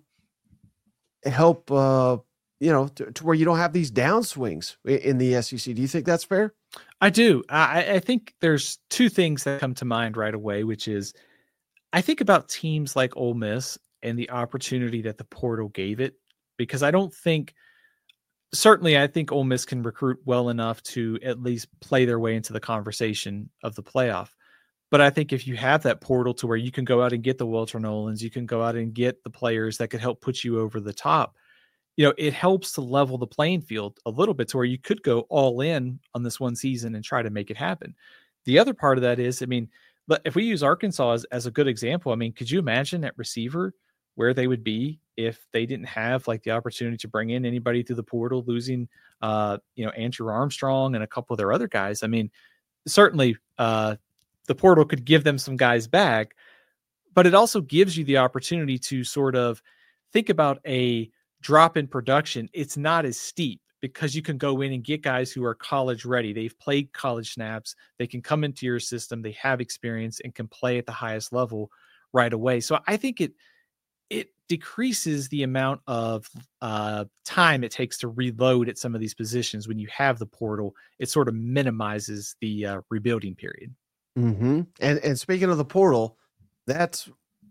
help, uh, you know, to, to where you don't have these downswings in the S E C. Do you think that's fair? I do. I, I think there's two things that come to mind right away, which is I think about teams like Ole Miss and the opportunity that the portal gave it, because I don't think, certainly I think Ole Miss can recruit well enough to at least play their way into the conversation of the playoff. But I think if you have that portal to where you can go out and get the Walter Nolans, you can go out and get the players that could help put you over the top, you know, it helps to level the playing field a little bit to where you could go all in on this one season and try to make it happen. The other part of that is, I mean, if we use Arkansas as, as a good example, I mean, could you imagine at receiver where they would be if they didn't have like the opportunity to bring in anybody through the portal, losing, uh, you know, Andrew Armstrong and a couple of their other guys? I mean, certainly uh, the portal could give them some guys back, but it also gives you the opportunity to sort of think about a drop in production. It's not as steep because you can go in and get guys who are college ready. They've played college snaps. They can come into your system. They have experience and can play at the highest level right away. So I think it, it decreases the amount of uh, time it takes to reload at some of these positions. When you have the portal, it sort of minimizes the uh, rebuilding period. Mm-hmm. And, and speaking of the portal, that's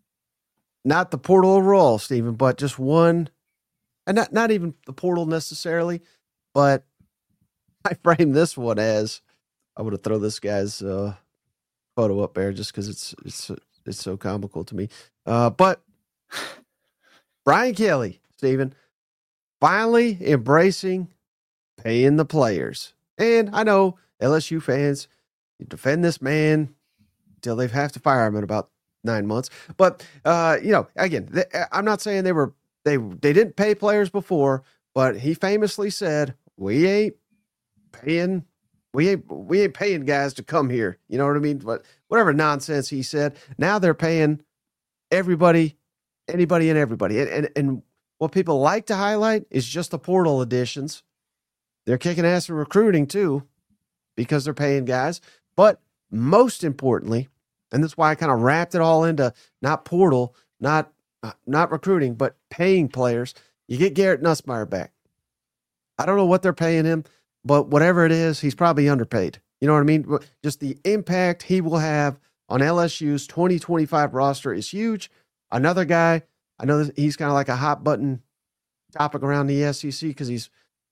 not the portal overall, Stephen, but just one, and not, not even the portal necessarily, but I frame this one as, I'm going to throw this guy's uh, photo up there just because it's it's it's so comical to me. Uh, but Brian Kelly, Stephen, finally embracing paying the players. And I know L S U fans, you defend this man until they have to fire him in about nine months. But, uh, you know, again, they, I'm not saying they were, they, they didn't pay players before, but he famously said, we ain't paying, we ain't, we ain't paying guys to come here. You know what I mean? But whatever nonsense he said, now they're paying everybody, anybody and everybody. And, and, and what people like to highlight is just the portal additions. They're kicking ass in recruiting too, because they're paying guys. But most importantly, and that's why I kind of wrapped it all into not portal, not uh, not recruiting, but paying players. You get Garrett Nussmeier back. I don't know what they're paying him, but whatever it is, he's probably underpaid. You know what I mean? Just the impact he will have on L S U's twenty twenty-five roster is huge. Another guy, I know he's kind of like a hot button topic around the S E C because he's,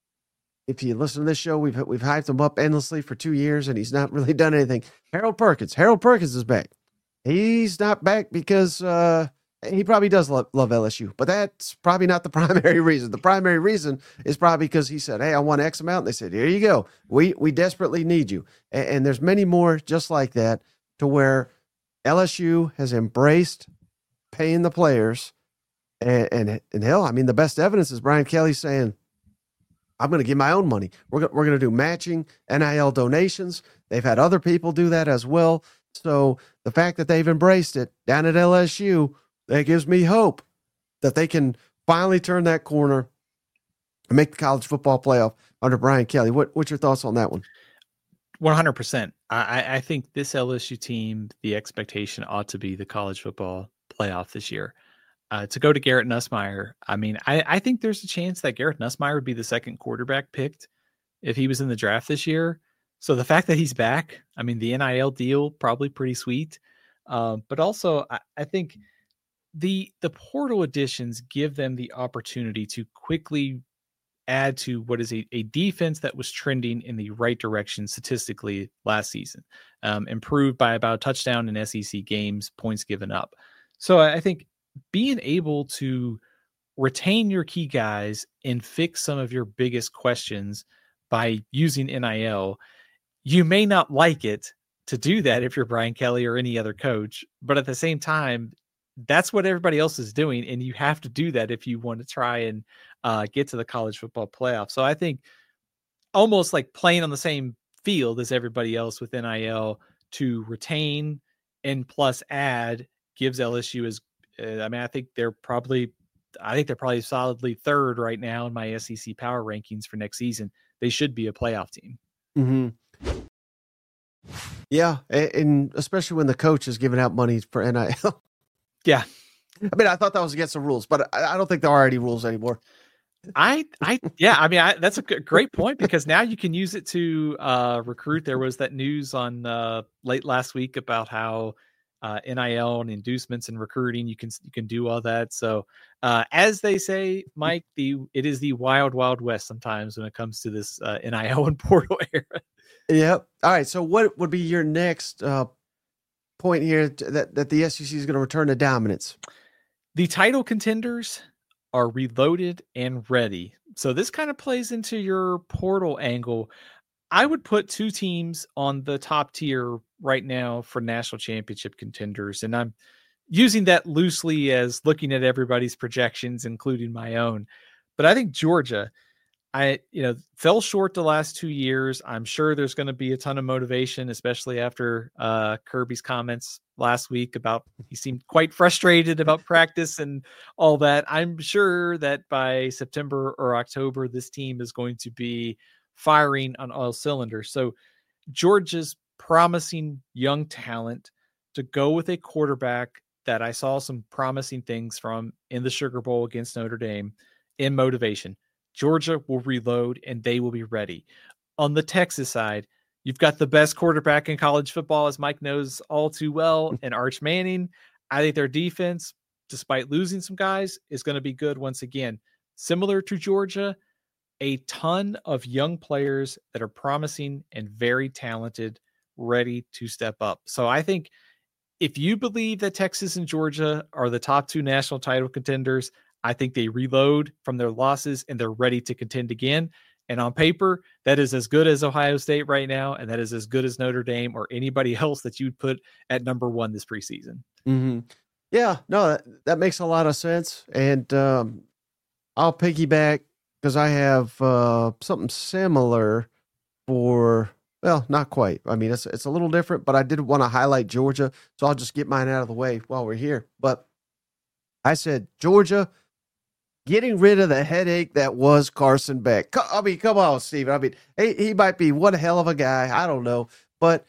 if you listen to this show, we've we've hyped him up endlessly for two years, and he's not really done anything. Harold Perkins. Harold Perkins is back. He's not back because uh, he probably does love, love L S U, but that's probably not the primary reason. The primary reason is probably because he said, hey, I want X amount. And they said, here you go. We we desperately need you. And, and there's many more just like that, to where L S U has embraced paying the players. And, and, and hell, I mean, the best evidence is Brian Kelly saying, I'm going to give my own money. We're going we're going to do matching N I L donations. They've had other people do that as well. So the fact that they've embraced it down at L S U, that gives me hope that they can finally turn that corner and make the college football playoff under Brian Kelly. What, what's your thoughts on that one? one hundred percent. I, I think this L S U team, the expectation ought to be the college football playoff this year. Uh, to go to Garrett Nussmeier, I mean, I, I think there's a chance that Garrett Nussmeier would be the second quarterback picked if he was in the draft this year. So the fact that he's back, I mean, the N I L deal, probably pretty sweet. Um, but also, I, I think the the portal additions give them the opportunity to quickly add to what is a, a defense that was trending in the right direction statistically last season, um, improved by about a touchdown in S E C games, points given up. So I think being able to retain your key guys and fix some of your biggest questions by using N I L. You may not like it to do that if you're Brian Kelly or any other coach, but at the same time, that's what everybody else is doing. And you have to do that if you want to try and uh, get to the college football playoff. So I think almost like playing on the same field as everybody else with N I L to retain and plus add gives L S U as, uh, I mean, I think they're probably, I think they're probably solidly third right now in my S E C power rankings for next season. They should be a playoff team. Mm-hmm. Yeah, and especially when the coach is giving out money for N I L. Yeah. I mean, I thought that was against the rules, but I don't think there are any rules anymore. I, I, yeah, I mean, I, that's a great point because now you can use it to uh, recruit. There was that news on uh, late last week about how uh, N I L and inducements and recruiting, you can, you can do all that. So uh, as they say, Mike, the, it is the wild, wild west sometimes when it comes to this uh, N I L and portal era. Yep. All right. So what would be your next uh, point here to, that, that the S E C is going to return to dominance? The title contenders are reloaded and ready. So this kind of plays into your portal angle. I would put two teams on the top tier right now for national championship contenders. And I'm using that loosely as looking at everybody's projections, including my own. But I think Georgia, I, you know, fell short the last two years. I'm sure there's going to be a ton of motivation, especially after uh, Kirby's comments last week about he seemed quite frustrated about practice and all that. I'm sure that by September or October, this team is going to be firing on all cylinders. So Georgia's promising young talent to go with a quarterback that I saw some promising things from in the Sugar Bowl against Notre Dame in motivation. Georgia will reload and they will be ready. On the Texas side, you've got the best quarterback in college football, as Mike knows all too well, and Arch Manning. I think their defense, despite losing some guys, is going to be good once again. Similar to Georgia, a ton of young players that are promising and very talented, ready to step up. So I think if you believe that Texas and Georgia are the top two national title contenders, I think they reload from their losses and they're ready to contend again. And on paper, that is as good as Ohio State right now. And that is as good as Notre Dame or anybody else that you'd put at number one this preseason. Mm-hmm. Yeah, no, that, that makes a lot of sense. And um, I'll piggyback because I have uh, something similar for, well, not quite. I mean, it's, it's a little different, but I did want to highlight Georgia. So I'll just get mine out of the way while we're here. But I said, Georgia, getting rid of the headache that was Carson Beck. I mean, come on, Steven. I mean, he, he might be one hell of a guy. I don't know. But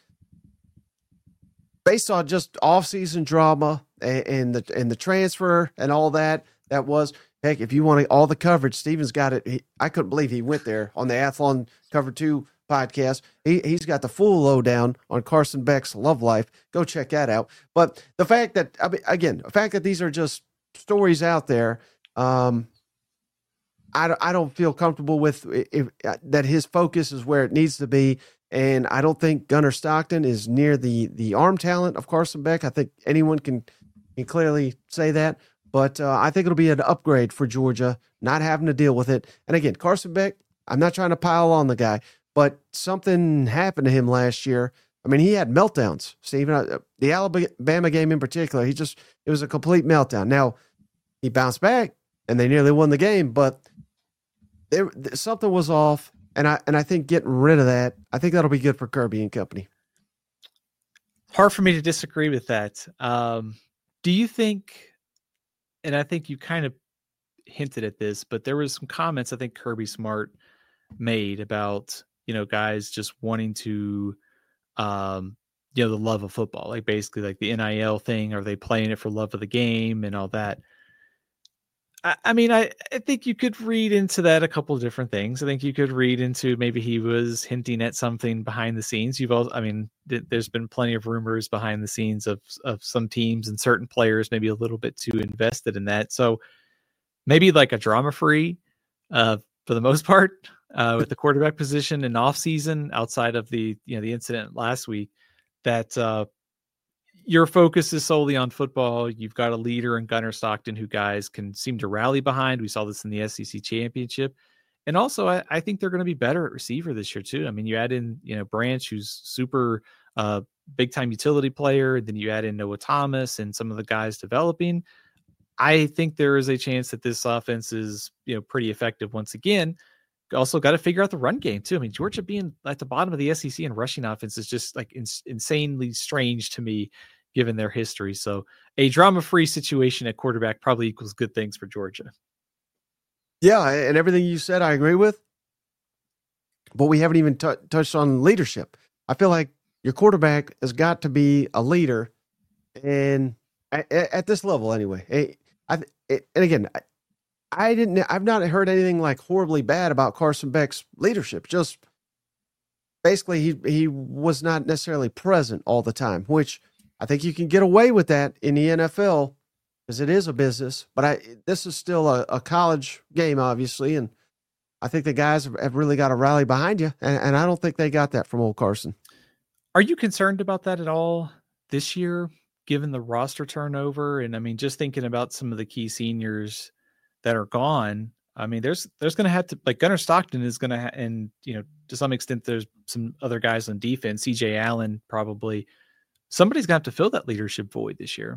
based on just off-season drama and, and the and the transfer and all that, that was, heck, if you want all the coverage, Steven's got it. He, I couldn't believe he went there on the Athlon Cover two podcast. He, he's got the full lowdown on Carson Beck's love life. Go check that out. But the fact that, I mean, again, the fact that these are just stories out there, Um, I don't, I don't feel comfortable with if, if, that his focus is where it needs to be. And I don't think Gunnar Stockton is near the, the arm talent of Carson Beck. I think anyone can, can clearly say that, but uh, I think it'll be an upgrade for Georgia, not having to deal with it. And again, Carson Beck, I'm not trying to pile on the guy, but something happened to him last year. I mean, he had meltdowns, Stephen. The Alabama game in particular, he just, it was a complete meltdown. Now, he bounced back and they nearly won the game, but there, something was off. And I, and I think getting rid of that, I think that'll be good for Kirby and company. Hard for me to disagree with that. Um, do you think, and I think you kind of hinted at this, but there was some comments I think Kirby Smart made about, you know, guys just wanting to, um, you know, the love of football, like basically like the N I L thing. Are they playing it for love of the game and all that? I, I mean, I, I think you could read into that a couple of different things. I think you could read into maybe he was hinting at something behind the scenes. You've also, I mean, th- there's been plenty of rumors behind the scenes of, of some teams and certain players, maybe a little bit too invested in that. So maybe like a drama free, uh, for the most part, uh, with the quarterback position and off season outside of the, you know, the incident last week that, uh, your focus is solely on football. You've got a leader in Gunnar Stockton who guys can seem to rally behind. We saw this in the S E C championship. And also, I, I think they're going to be better at receiver this year, too. I mean, you add in, you know, Branch, who's super uh, big-time utility player. Then you add in Noah Thomas and some of the guys developing. I think there is a chance that this offense is, you know, pretty effective once again. Also got to figure out the run game, too. I mean, Georgia being at the bottom of the S E C in rushing offense is just like in, insanely strange to me, given their history. So a drama-free situation at quarterback probably equals good things for Georgia. Yeah, and everything you said, I agree with. But we haven't even t- touched on leadership. I feel like your quarterback has got to be a leader, and at, at this level, anyway. I, and again, I, I didn't. I've not heard anything like horribly bad about Carson Beck's leadership. Just basically, he he was not necessarily present all the time, which I think you can get away with that in the N F L. Because it is a business, but I this is still a, a college game, obviously, and I think the guys have really got to rally behind you, and, and I don't think they got that from old Carson. Are you concerned about that at all this year, given the roster turnover? And I mean, just thinking about some of the key seniors that are gone, I mean, there's there's going to have to, like Gunnar Stockton is going to, ha- and you know, to some extent, there's some other guys on defense, C J Allen probably. Somebody's going to have to fill that leadership void this year.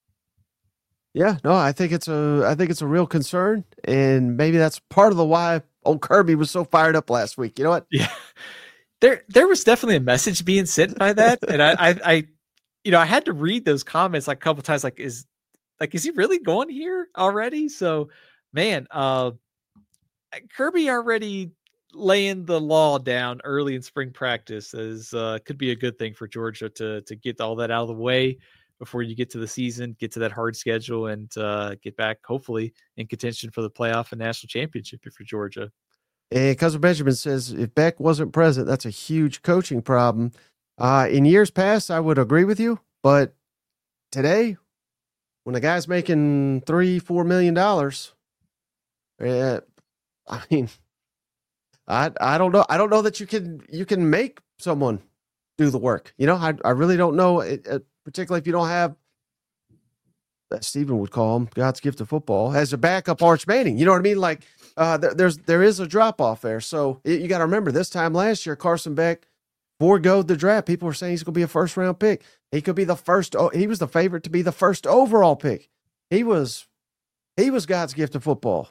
Yeah, no, I think it's a, I think it's a real concern, and maybe that's part of the why old Kirby was so fired up last week. You know what? Yeah, there, there was definitely a message being sent by that, and I, I, I, you know, I had to read those comments like a couple times. Like, is, like, is he really going here already? So, man, uh, Kirby already laying the law down early in spring practice is uh, could be a good thing for Georgia to to get all that out of the way before you get to the season, get to that hard schedule, and uh, get back, hopefully, in contention for the playoff and national championship for Georgia. And Cousin Benjamin says, if Beck wasn't present, that's a huge coaching problem. Uh, in years past, I would agree with you, but today, when a guy's making three, four million dollars, uh, I mean, I I don't know. I don't know that you can you can make someone do the work. You know, I I really don't know. It, uh, particularly if you don't have, that Stephen would call him God's gift of football, as a backup Arch Manning. You know what I mean? Like, uh, th- there's there is a drop off there. So it, you got to remember, this time last year, Carson Beck foregoed the draft. People were saying he's going to be a first round pick. He could be the first. He was the favorite to be the first overall pick. He was, he was God's gift of football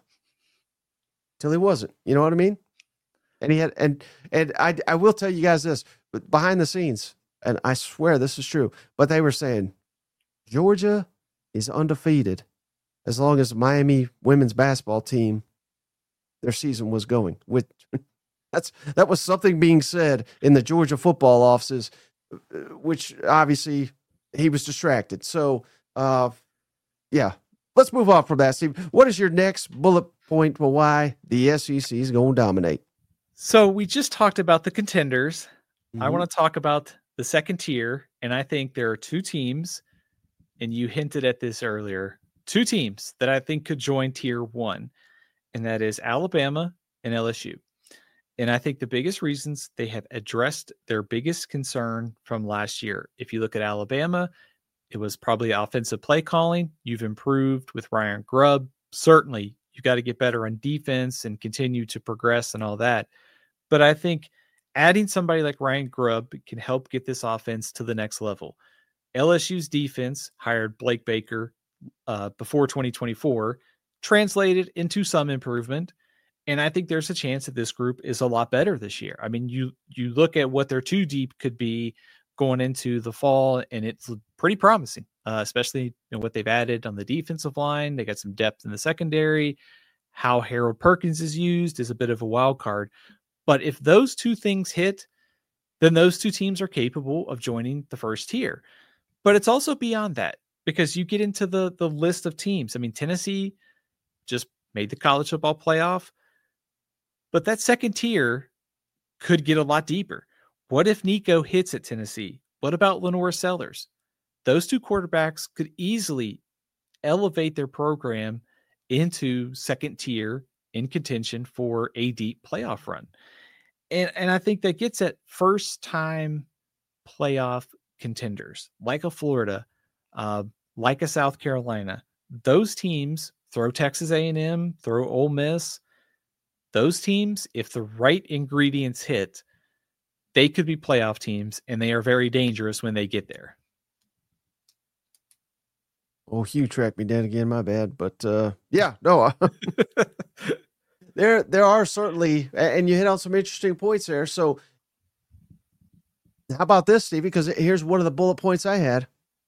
till he wasn't. You know what I mean? And he had, and and I I will tell you guys this, but behind the scenes, and I swear this is true, but they were saying Georgia is undefeated as long as the Miami women's basketball team, their season was going. With that's that was something being said in the Georgia football offices, which obviously he was distracted. So, uh, yeah, let's move on from that, Steve. What is your next bullet point for why the S E C is going to dominate? So we just talked about the contenders. Mm-hmm. I want to talk about the second tier, and I think there are two teams, and you hinted at this earlier, two teams that I think could join tier one, and that is Alabama and L S U. And I think the biggest reasons, they have addressed their biggest concern from last year. If you look at Alabama, it was probably offensive play calling. You've improved with Ryan Grubb. Certainly, you got to get better on defense and continue to progress and all that. But I think adding somebody like Ryan Grubb can help get this offense to the next level. L S U's defense hired Blake Baker uh, before twenty twenty-four, translated into some improvement. And I think there's a chance that this group is a lot better this year. I mean, you you look at what their two deep could be going into the fall, and it's pretty promising, uh, especially you know, what they've added on the defensive line. They got some depth in the secondary. How Harold Perkins is used is a bit of a wild card. But if those two things hit, then those two teams are capable of joining the first tier. But it's also beyond that, because you get into the, the list of teams. I mean, Tennessee just made the college football playoff, but that second tier could get a lot deeper. What if Nico hits at Tennessee? What about Lenore Sellers? Those two quarterbacks could easily elevate their program into second tier in contention for a deep playoff run. And, and I think that gets at first time playoff contenders, like a Florida, uh, like a South Carolina, those teams, throw Texas A and M, throw Ole Miss, those teams, if the right ingredients hit, they could be playoff teams, and they are very dangerous when they get there. Oh, Hugh tracked me down again. My bad. But uh, yeah, no, there there are certainly, and you hit on some interesting points there. So how about this, Stevie? Because here's one of the bullet points I had.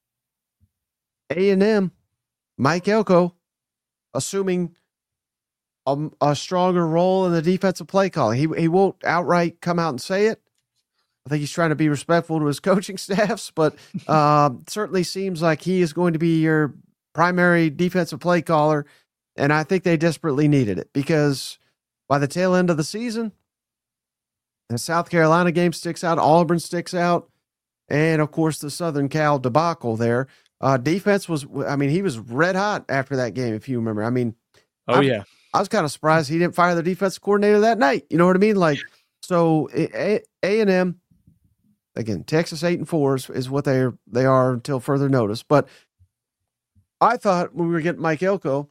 A and M, Mike Elko, assuming a, a stronger role in the defensive play calling. He he won't outright come out and say it. I think he's trying to be respectful to his coaching staffs, but uh, certainly seems like he is going to be your primary defensive play caller. And I think they desperately needed it because by the tail end of the season, the South Carolina game sticks out, Auburn sticks out, and of course the Southern Cal debacle there. Uh, defense was, I mean, he was red hot after that game, if you remember. I mean, oh I'm, yeah, I was kind of surprised he didn't fire the defensive coordinator that night. You know what I mean? Like, so A and M, again, Texas eight and four is, is what they are, they are until further notice. But I thought when we were getting Mike Elko,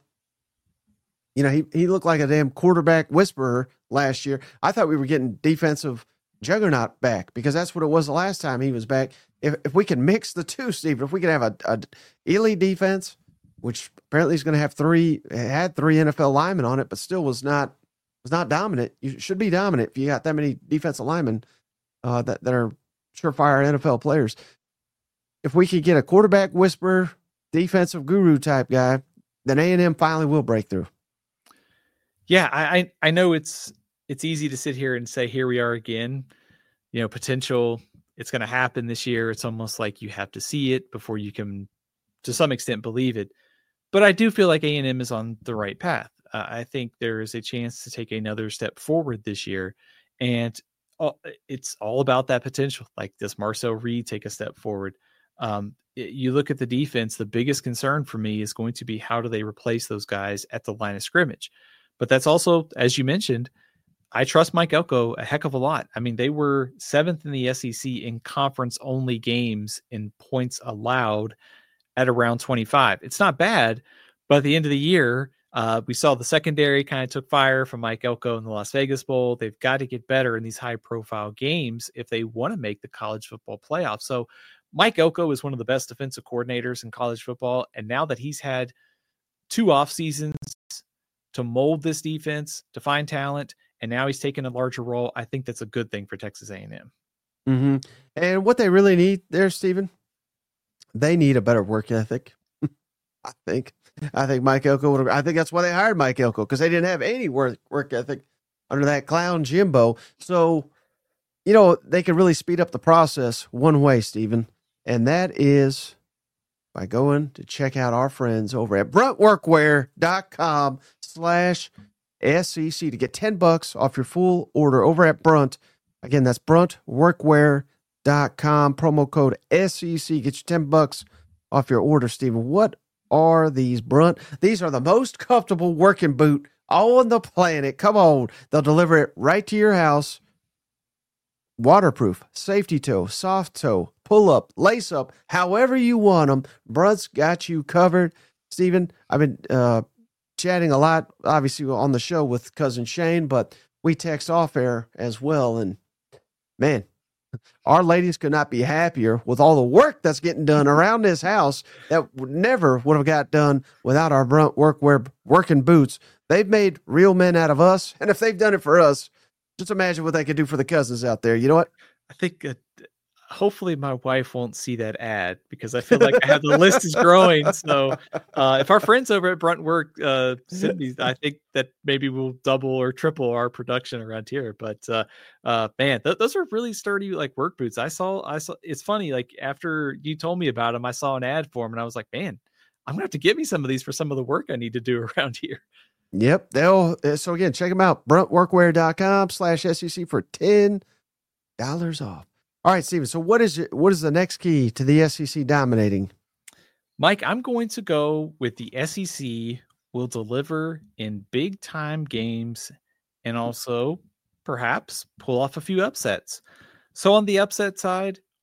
you know, he, he looked like a damn quarterback whisperer last year. I thought we were getting defensive juggernaut back because that's what it was the last time he was back. If if we can mix the two, Steve, if we can have a, a elite defense, which apparently is going to have three, had three N F L linemen on it, but still was not was not dominant. You should be dominant if you got that many defensive linemen uh, that that are surefire N F L players. If we could get a quarterback whisperer, defensive guru type guy, then A and M finally will break through. Yeah, I I know it's it's easy to sit here and say, here we are again, you know, potential, it's going to happen this year. It's almost like you have to see it before you can, to some extent, believe it. But I do feel like A and M is on the right path. Uh, I think there is a chance to take another step forward this year. And uh, it's all about that potential. Like, does Marcel Reed take a step forward? Um, it, you look at the defense, the biggest concern for me is going to be how do they replace those guys at the line of scrimmage? But that's also, as you mentioned, I trust Mike Elko a heck of a lot. I mean, they were seventh in the S E C in conference-only games in points allowed at around twenty-five. It's not bad, but at the end of the year, uh, we saw the secondary kind of took fire from Mike Elko in the Las Vegas Bowl. They've got to get better in these high-profile games if they want to make the college football playoff. So Mike Elko is one of the best defensive coordinators in college football, and now that he's had two off seasons to mold this defense, to find talent, and now he's taken a larger role, I think that's a good thing for Texas A and M. Mm-hmm. And what they really need there, Stephen, they need a better work ethic. I think. I think Mike Elko would have, I think that's why they hired Mike Elko, because they didn't have any work work ethic under that clown Jimbo. So, you know, they could really speed up the process one way, Stephen, and that is by going to check out our friends over at bruntworkwear.com slash SEC to get ten bucks off your full order over at Brunt. Again, that's bruntworkwear dot com, promo code S E C. Get you ten bucks off your order, Stephen. What are these, Brunt? These are the most comfortable working boot on the planet. Come on. They'll deliver it right to your house. Waterproof, safety toe, soft toe, pull up, lace up, however you want them. Brunt's got you covered. Stephen, I've been uh, chatting a lot, obviously, on the show with cousin Shane, but we text off air as well. And man, our ladies could not be happier with all the work that's getting done around this house that never would have got done without our Brunt workwear working boots. They've made real men out of us. And if they've done it for us, just imagine what they could do for the cousins out there. You know what? I think uh, hopefully my wife won't see that ad, because I feel like I have the list is growing. So uh, if our friends over at Brunt Work uh, send me, I think that maybe we'll double or triple our production around here. But uh, uh, man, th- those are really sturdy like work boots. I saw, I saw. It's funny. Like after you told me about them, I saw an ad for them, and I was like, man, I'm gonna have to get me some of these for some of the work I need to do around here. Yep. They'll, so again, check them out. bruntworkwear.com slash SEC for ten dollars off. All right, Stephen. So what is it? What is the next key to the S E C dominating? Mike, I'm going to go with the S E C will deliver in big time games and also perhaps pull off a few upsets. So on the upset side,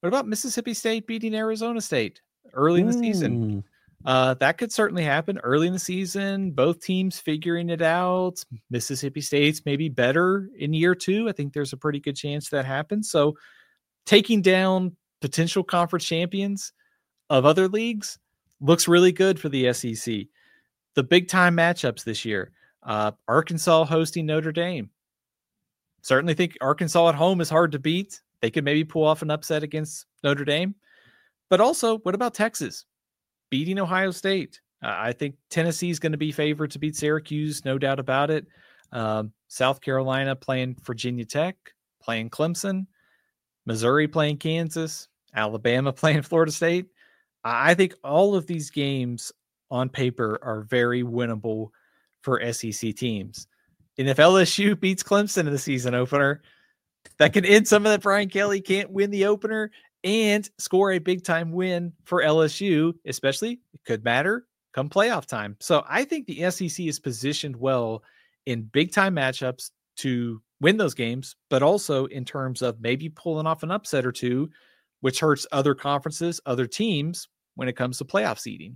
What about Mississippi State beating Arizona State early in the Mm. season? Uh, that could certainly happen early in the season. Both teams figuring it out. Mississippi State's maybe better in year two. I think there's a pretty good chance that happens. So taking down potential conference champions of other leagues looks really good for the S E C. The big time matchups this year, uh, Arkansas hosting Notre Dame. Certainly think Arkansas at home is hard to beat. They could maybe pull off an upset against Notre Dame. But also, what about Texas beating Ohio State? Uh, I think Tennessee is going to be favored to beat Syracuse, no doubt about it. Um, South Carolina playing Virginia Tech, playing Clemson, Missouri playing Kansas, Alabama playing Florida State. I think all of these games on paper are very winnable for S E C teams. And if L S U beats Clemson in the season opener, that can end some of that Brian Kelly can't win the opener and score a big time win for L S U, especially it could matter come playoff time. So I think the S E C is positioned well in big time matchups to win those games, but also in terms of maybe pulling off an upset or two, which hurts other conferences, other teams when it comes to playoff seeding.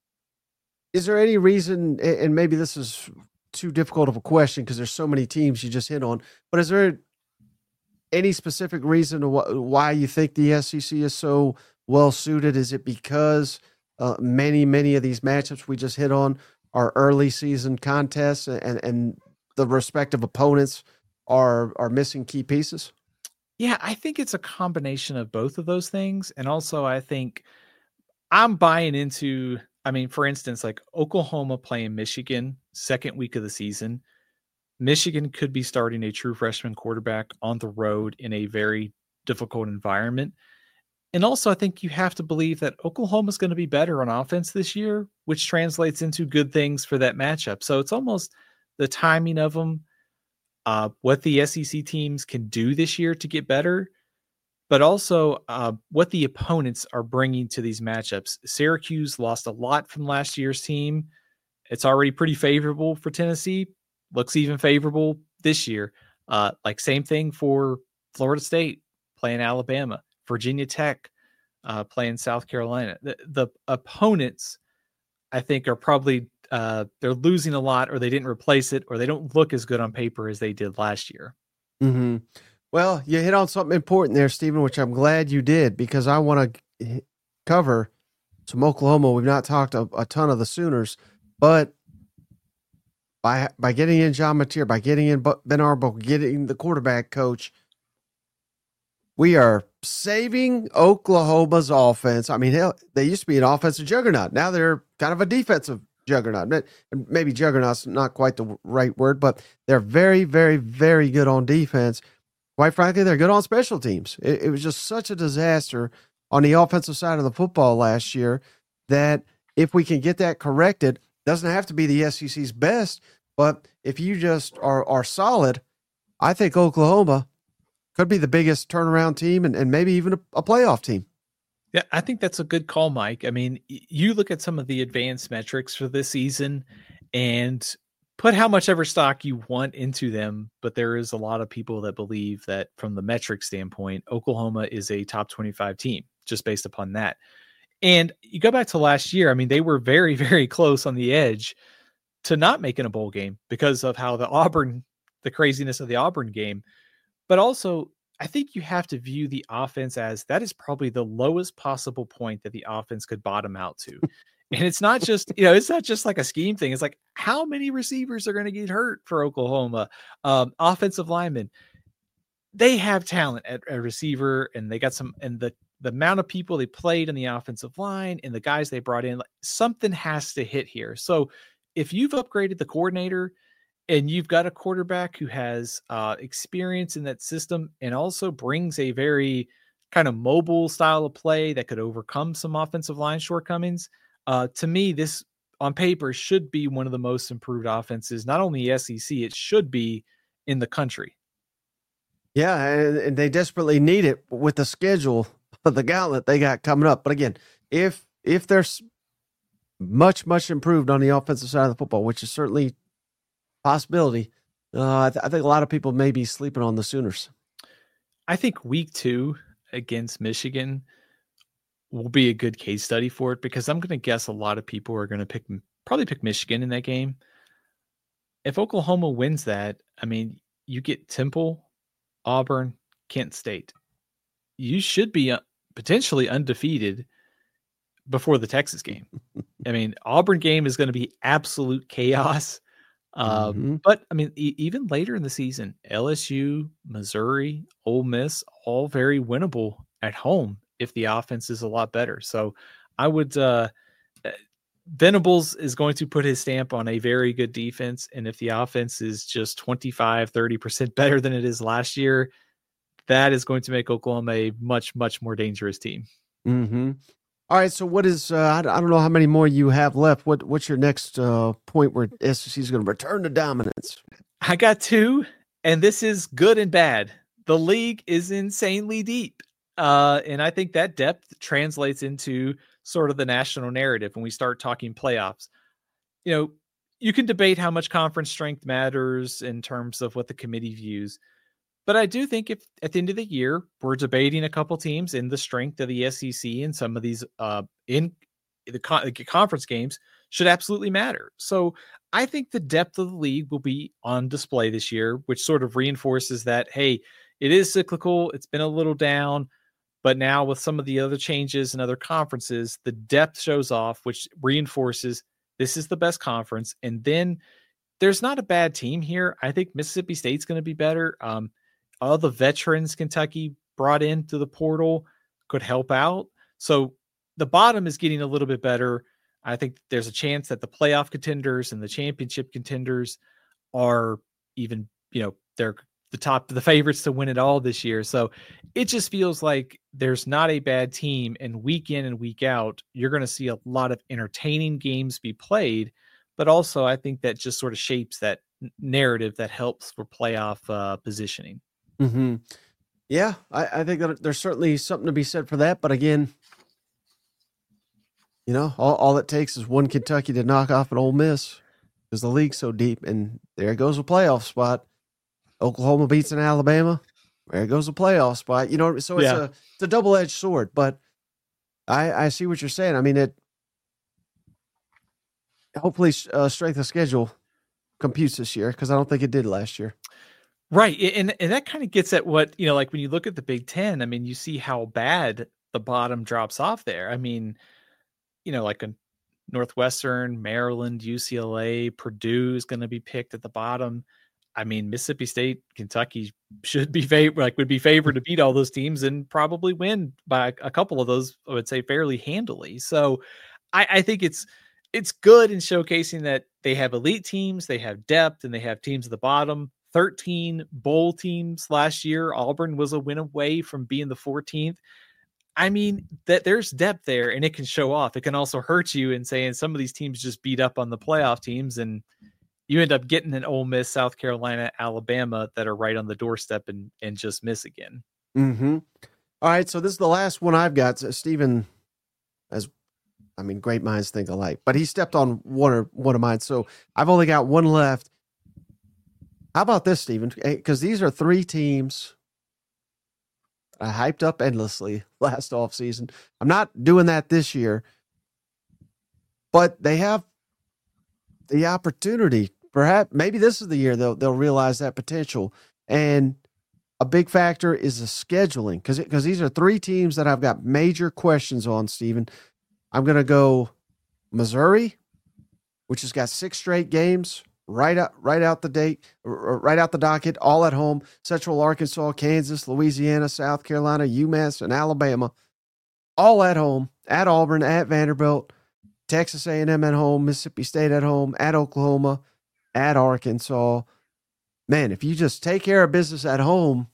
Is there any reason, and maybe this is too difficult of a question because there's so many teams you just hit on, but is there any specific reason why you think the S E C is so well suited? Is it because uh, many, many of these matchups we just hit on are early season contests and, and the respective opponents are, are missing key pieces? Yeah, I think it's a combination of both of those things. And also I think I'm buying into, I mean, for instance, like Oklahoma playing Michigan second week of the season. Michigan could be starting a true freshman quarterback on the road in a very difficult environment. And also, I think you have to believe that Oklahoma is going to be better on offense this year, which translates into good things for that matchup. So it's almost the timing of them, uh, what the S E C teams can do this year to get better, but also uh, what the opponents are bringing to these matchups. Syracuse lost a lot from last year's team. It's already pretty favorable for Tennessee. Looks even favorable this year. Uh, like same thing for Florida State playing Alabama, Virginia Tech uh, playing South Carolina. The, the opponents, I think, are probably uh, they're losing a lot, or they didn't replace it, or they don't look as good on paper as they did last year. Mm-hmm. Well, you hit on something important there, Stephen, which I'm glad you did, because I want to cover some Oklahoma. We've not talked a, a ton of the Sooners, but by by getting in John Mateer, by getting in Ben Arbuckle, getting the quarterback coach, we are saving Oklahoma's offense. I mean, hell, they used to be an offensive juggernaut. Now they're kind of a defensive juggernaut. Maybe juggernaut's not quite the right word, but they're very, very, very good on defense. Quite frankly, they're good on special teams. It, it was just such a disaster on the offensive side of the football last year that if we can get that corrected, doesn't have to be the S E C's best, but if you just are are solid, I think Oklahoma could be the biggest turnaround team and, and maybe even a, a playoff team. Yeah, I think that's a good call, Mike. I mean, you look at some of the advanced metrics for this season and put how much ever stock you want into them, but there is a lot of people that believe that from the metric standpoint, Oklahoma is a top twenty-five team just based upon that. And you go back to last year, I mean, they were very, very close on the edge to not making a bowl game because of how the Auburn, the craziness of the Auburn game. But also, I think you have to view the offense as that is probably the lowest possible point that the offense could bottom out to. And it's not just, you know, it's not just like a scheme thing. It's like, how many receivers are going to get hurt for Oklahoma? Um, offensive linemen, they have talent at a receiver, and they got some, and the, the amount of people they played in the offensive line and the guys they brought in, like, something has to hit here. So if you've upgraded the coordinator and you've got a quarterback who has uh, experience in that system and also brings a very kind of mobile style of play that could overcome some offensive line shortcomings, uh, to me, this on paper should be one of the most improved offenses, not only S E C, it should be in the country. Yeah, and, and they desperately need it with the schedule of the gauntlet they got coming up. But again, if if there's much, much improved on the offensive side of the football, which is certainly a possibility, uh, I, th- I think a lot of people may be sleeping on the Sooners. I think week two, against Michigan will be a good case study for it, because I'm going to guess a lot of people are going to pick probably pick Michigan in that game. If Oklahoma wins that, I mean, you get Temple, Auburn, Kent State. You should be potentially undefeated before the Texas game. I mean, Auburn game is going to be absolute chaos. Um, mm-hmm. But I mean, e- even later in the season, L S U, Missouri, Ole Miss, all very winnable at home if the offense is a lot better. So I would, uh, Venables is going to put his stamp on a very good defense. And if the offense is just twenty-five, thirty percent better than it is last year, that is going to make Oklahoma a much, much more dangerous team. Mm-hmm. All right. So what is, uh, I, I don't know how many more you have left. What What's your next uh, point where S E C is going to return to dominance? I got two, and this is good and bad. The league is insanely deep. Uh, and I think that depth translates into sort of the national narrative when we start talking playoffs. You know, you can debate how much conference strength matters in terms of what the committee views. But I do think if at the end of the year, we're debating a couple teams in the strength of the S E C and some of these uh, in the, con- the conference games should absolutely matter. So I think the depth of the league will be on display this year, which sort of reinforces that, hey, it is cyclical. It's been a little down. But now with some of the other changes in other conferences, the depth shows off, which reinforces this is the best conference. And then there's not a bad team here. I think Mississippi State's going to be better. Um, all the veterans Kentucky brought into the portal could help out. So the bottom is getting a little bit better. I think there's a chance that the playoff contenders and the championship contenders are even, you know, they're the top, the favorites to win it all this year. So it just feels like there's not a bad team, and week in and week out, you're going to see a lot of entertaining games be played. But also I think that just sort of shapes that narrative that helps for playoff uh, positioning. Mm-hmm. Yeah, I, I think that there's certainly something to be said for that. But again, you know, all, all it takes is one Kentucky to knock off an Ole Miss because the league's so deep, and there goes a playoff spot. Oklahoma beats an Alabama, there goes a playoff spot. You know, so it's yeah. a it's a double edged sword. But I I see what you're saying. I mean, it hopefully uh, strength of schedule computes this year, because I don't think it did last year. Right. And, and that kind of gets at what, you know, like when you look at the Big Ten, I mean, you see how bad the bottom drops off there. I mean, you know, like a Northwestern, Maryland, U C L A, Purdue is going to be picked at the bottom. I mean, Mississippi State, Kentucky should be favored, like would be favored to beat all those teams and probably win by a couple of those, I would say, fairly handily. So I, I think it's, it's good in showcasing that they have elite teams, they have depth, and they have teams at the bottom. thirteen bowl teams last year. Auburn was a win away from being the fourteenth. I mean, that there's depth there, and it can show off. It can also hurt you in saying some of these teams just beat up on the playoff teams, and you end up getting an Ole Miss, South Carolina, Alabama that are right on the doorstep and, and just miss again. Mm-hmm. All right, so this is the last one I've got. So Stephen, as I mean, great minds think alike, but he stepped on one or one of mine, so I've only got one left. How about this, Stephen? Because these are three teams I hyped up endlessly last offseason. I'm not doing that this year, but they have the opportunity. Perhaps maybe this is the year they'll they'll realize that potential. And a big factor is the scheduling, because because these are three teams that I've got major questions on, Stephen. I'm going to go Missouri, which has got six straight games. Right out, right out the date, right out the docket, all at home. Central Arkansas, Kansas, Louisiana, South Carolina, UMass, and Alabama, all at home. At Auburn, at Vanderbilt, Texas A and M at home, Mississippi State at home, at Oklahoma, at Arkansas. Man, if you just take care of business at home,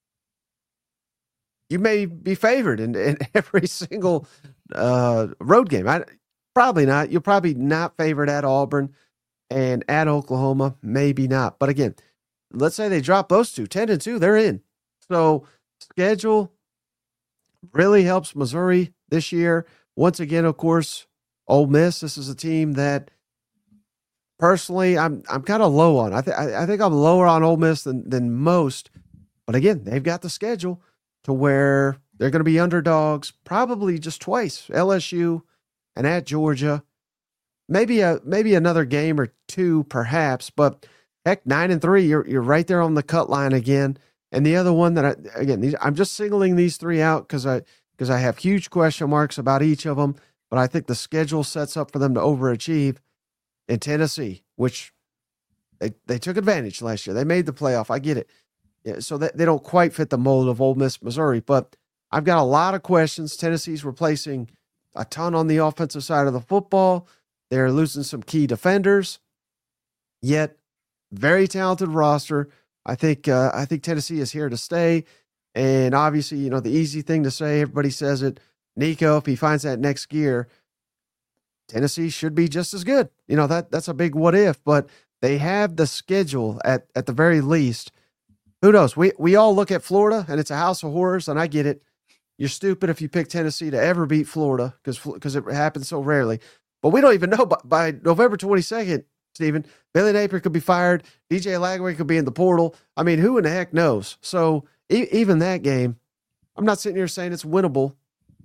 you may be favored in, in every single uh, road game. I, probably not. You're probably not favored at Auburn. And at Oklahoma, maybe not. But again, let's say they drop those two, ten and two, they're in. So schedule really helps Missouri this year. Once again, of course, Ole Miss, this is a team that personally I'm I'm kind of low on. I, th- I think I'm lower on Ole Miss than, than most. But again, they've got the schedule to where They're going to be underdogs probably just twice, L S U and at Georgia. Maybe a maybe another game or two, perhaps, but heck, nine and three, you're you're right there on the cut line again. And the other one that I again, these, I'm just singling these three out because I because I have huge question marks about each of them, but I think the schedule sets up for them to overachieve. In Tennessee, which they they took advantage last year, they made the playoff. I get it, yeah. So that they don't quite fit the mold of Ole Miss, Missouri, but I've got a lot of questions. Tennessee's replacing a ton on the offensive side of the football. They're losing some key defenders, yet very talented roster. I think uh, I think Tennessee is here to stay. And obviously, you know, the easy thing to say, everybody says it, Nico, if he finds that next gear, Tennessee should be just as good. You know, that that's a big what if, but they have the schedule at, at the very least. Who knows? We we all look at Florida and it's a house of horrors, and I get it. You're stupid if you pick Tennessee to ever beat Florida because because it happens so rarely. But we don't even know by, by November twenty-second, Stephen, Billy Napier could be fired. D J Lagway could be in the portal. I mean, who in the heck knows? So e- even that game, I'm not sitting here saying it's winnable,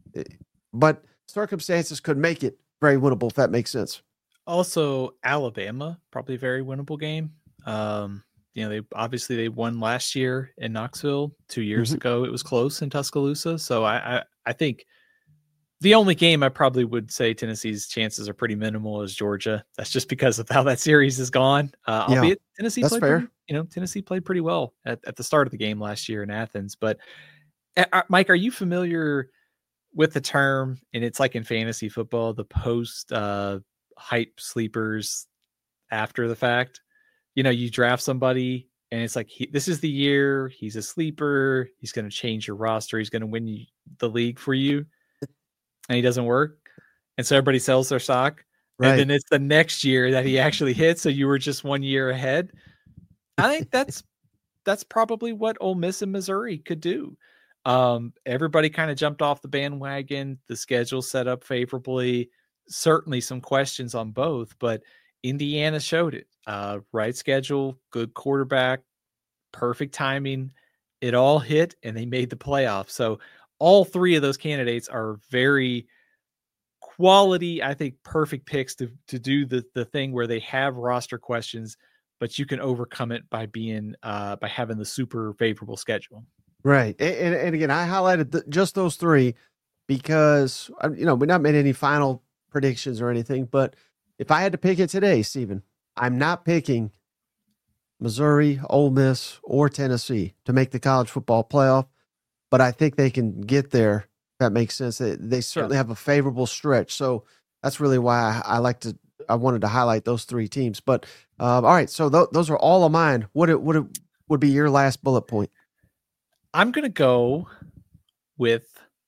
but circumstances could make it very winnable, if that makes sense. Also, Alabama, probably a very winnable game. Um, you know, they obviously they won last year in Knoxville. Two years mm-hmm. ago, it was close in Tuscaloosa. So I, I, I think the only game I probably would say Tennessee's chances are pretty minimal is Georgia. That's just because of how that series has gone. Uh, yeah, albeit Tennessee that's played fair. Pretty, you know, Tennessee played pretty well at, at the start of the game last year in Athens. But uh, Mike, are you familiar with the term, and it's like in fantasy football, the post uh, hype sleepers after the fact? You know, you draft somebody and it's like, he, this is the year he's a sleeper. He's going to change your roster. He's going to win you, the league for you. And he doesn't work. And so everybody sells their stock. Right. And then it's the next year that he actually hits. So you were just one year ahead. I think that's, that's probably what Ole Miss and Missouri could do. Um, everybody kind of jumped off the bandwagon. The schedule set up favorably. Certainly some questions on both, but Indiana showed it. Uh, right schedule, good quarterback, perfect timing. It all hit, and they made the playoffs. So all three of those candidates are very quality, I think, perfect picks to to do the the thing where they have roster questions, but you can overcome it by being uh, by having the super favorable schedule. Right. And, and, and again, I highlighted the, just those three because, you know, we not made any final predictions or anything, but if I had to pick it today, Stephen, I'm not picking Missouri, Ole Miss, or Tennessee to make the college football playoff, but I think they can get there. If that makes sense. They, they certainly yeah. have a favorable stretch. So that's really why I, I like to, I wanted to highlight those three teams. But um, all right, so th- those are all of mine. What it, what it would be your last bullet point? I'm going to go with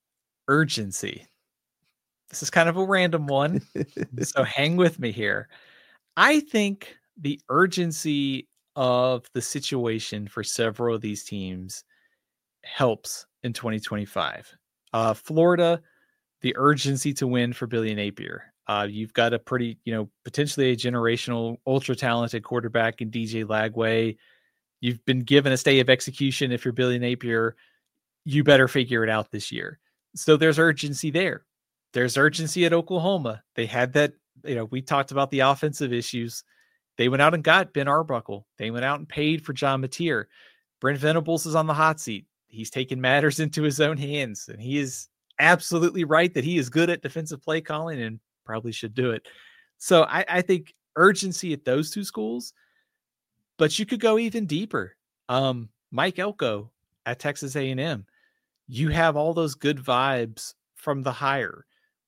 urgency. This is kind of a random one, so hang with me here. I think the urgency of the situation for several of these teams helps in twenty twenty-five. Uh, Florida, the urgency to win for Billy Napier. Uh, you've got a pretty, you know, potentially a generational, ultra-talented quarterback in D J Lagway. You've been given a stay of execution. If you're Billy Napier, you better figure it out this year. So there's urgency there. There's urgency at Oklahoma. They had that, you know, we talked about the offensive issues. They went out and got Ben Arbuckle. They went out and paid for John Mateer. Brent Venables is on the hot seat. He's taken matters into his own hands, and he is absolutely right that he is good at defensive play calling and probably should do it. So I, I think urgency at those two schools, but you could go even deeper. Um, Mike Elko at Texas A and M. You have all those good vibes from the hire.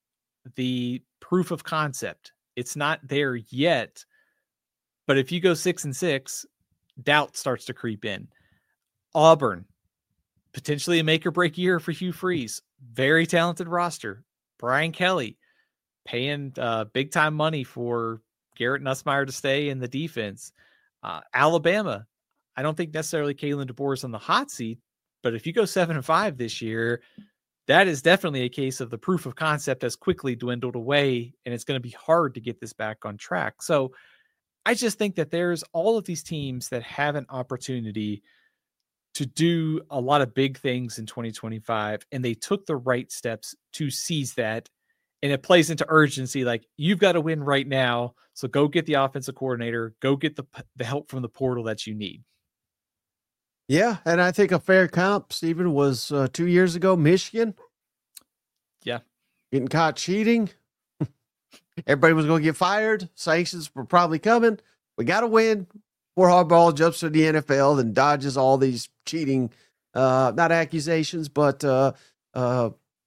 The proof of concept, it's not there yet, but if you go six and six, doubt starts to creep in. Auburn, potentially a make or break year for Hugh Freeze. Very talented roster. Brian Kelly paying uh, big time money for Garrett Nussmeier to stay in the defense. Uh, Alabama, I don't think necessarily Kalen DeBoer is on the hot seat, but if you go seven and five this year, that is definitely a case of the proof of concept has quickly dwindled away, and it's going to be hard to get this back on track. So I just think that there's all of these teams that have an opportunity to do a lot of big things in twenty twenty-five, and they took the right steps to seize that. And it plays into urgency. Like, you've got to win right now. So go get the offensive coordinator, go get the, the help from the portal that you need. Yeah. And I think a fair comp, Stephen, was uh, two years ago, Michigan. Yeah. Getting caught cheating. Everybody was going to get fired. Sanctions were probably coming. We got to win. Poor Harbaugh jumps to the N F L and dodges all these cheating, uh, not accusations, but uh, uh,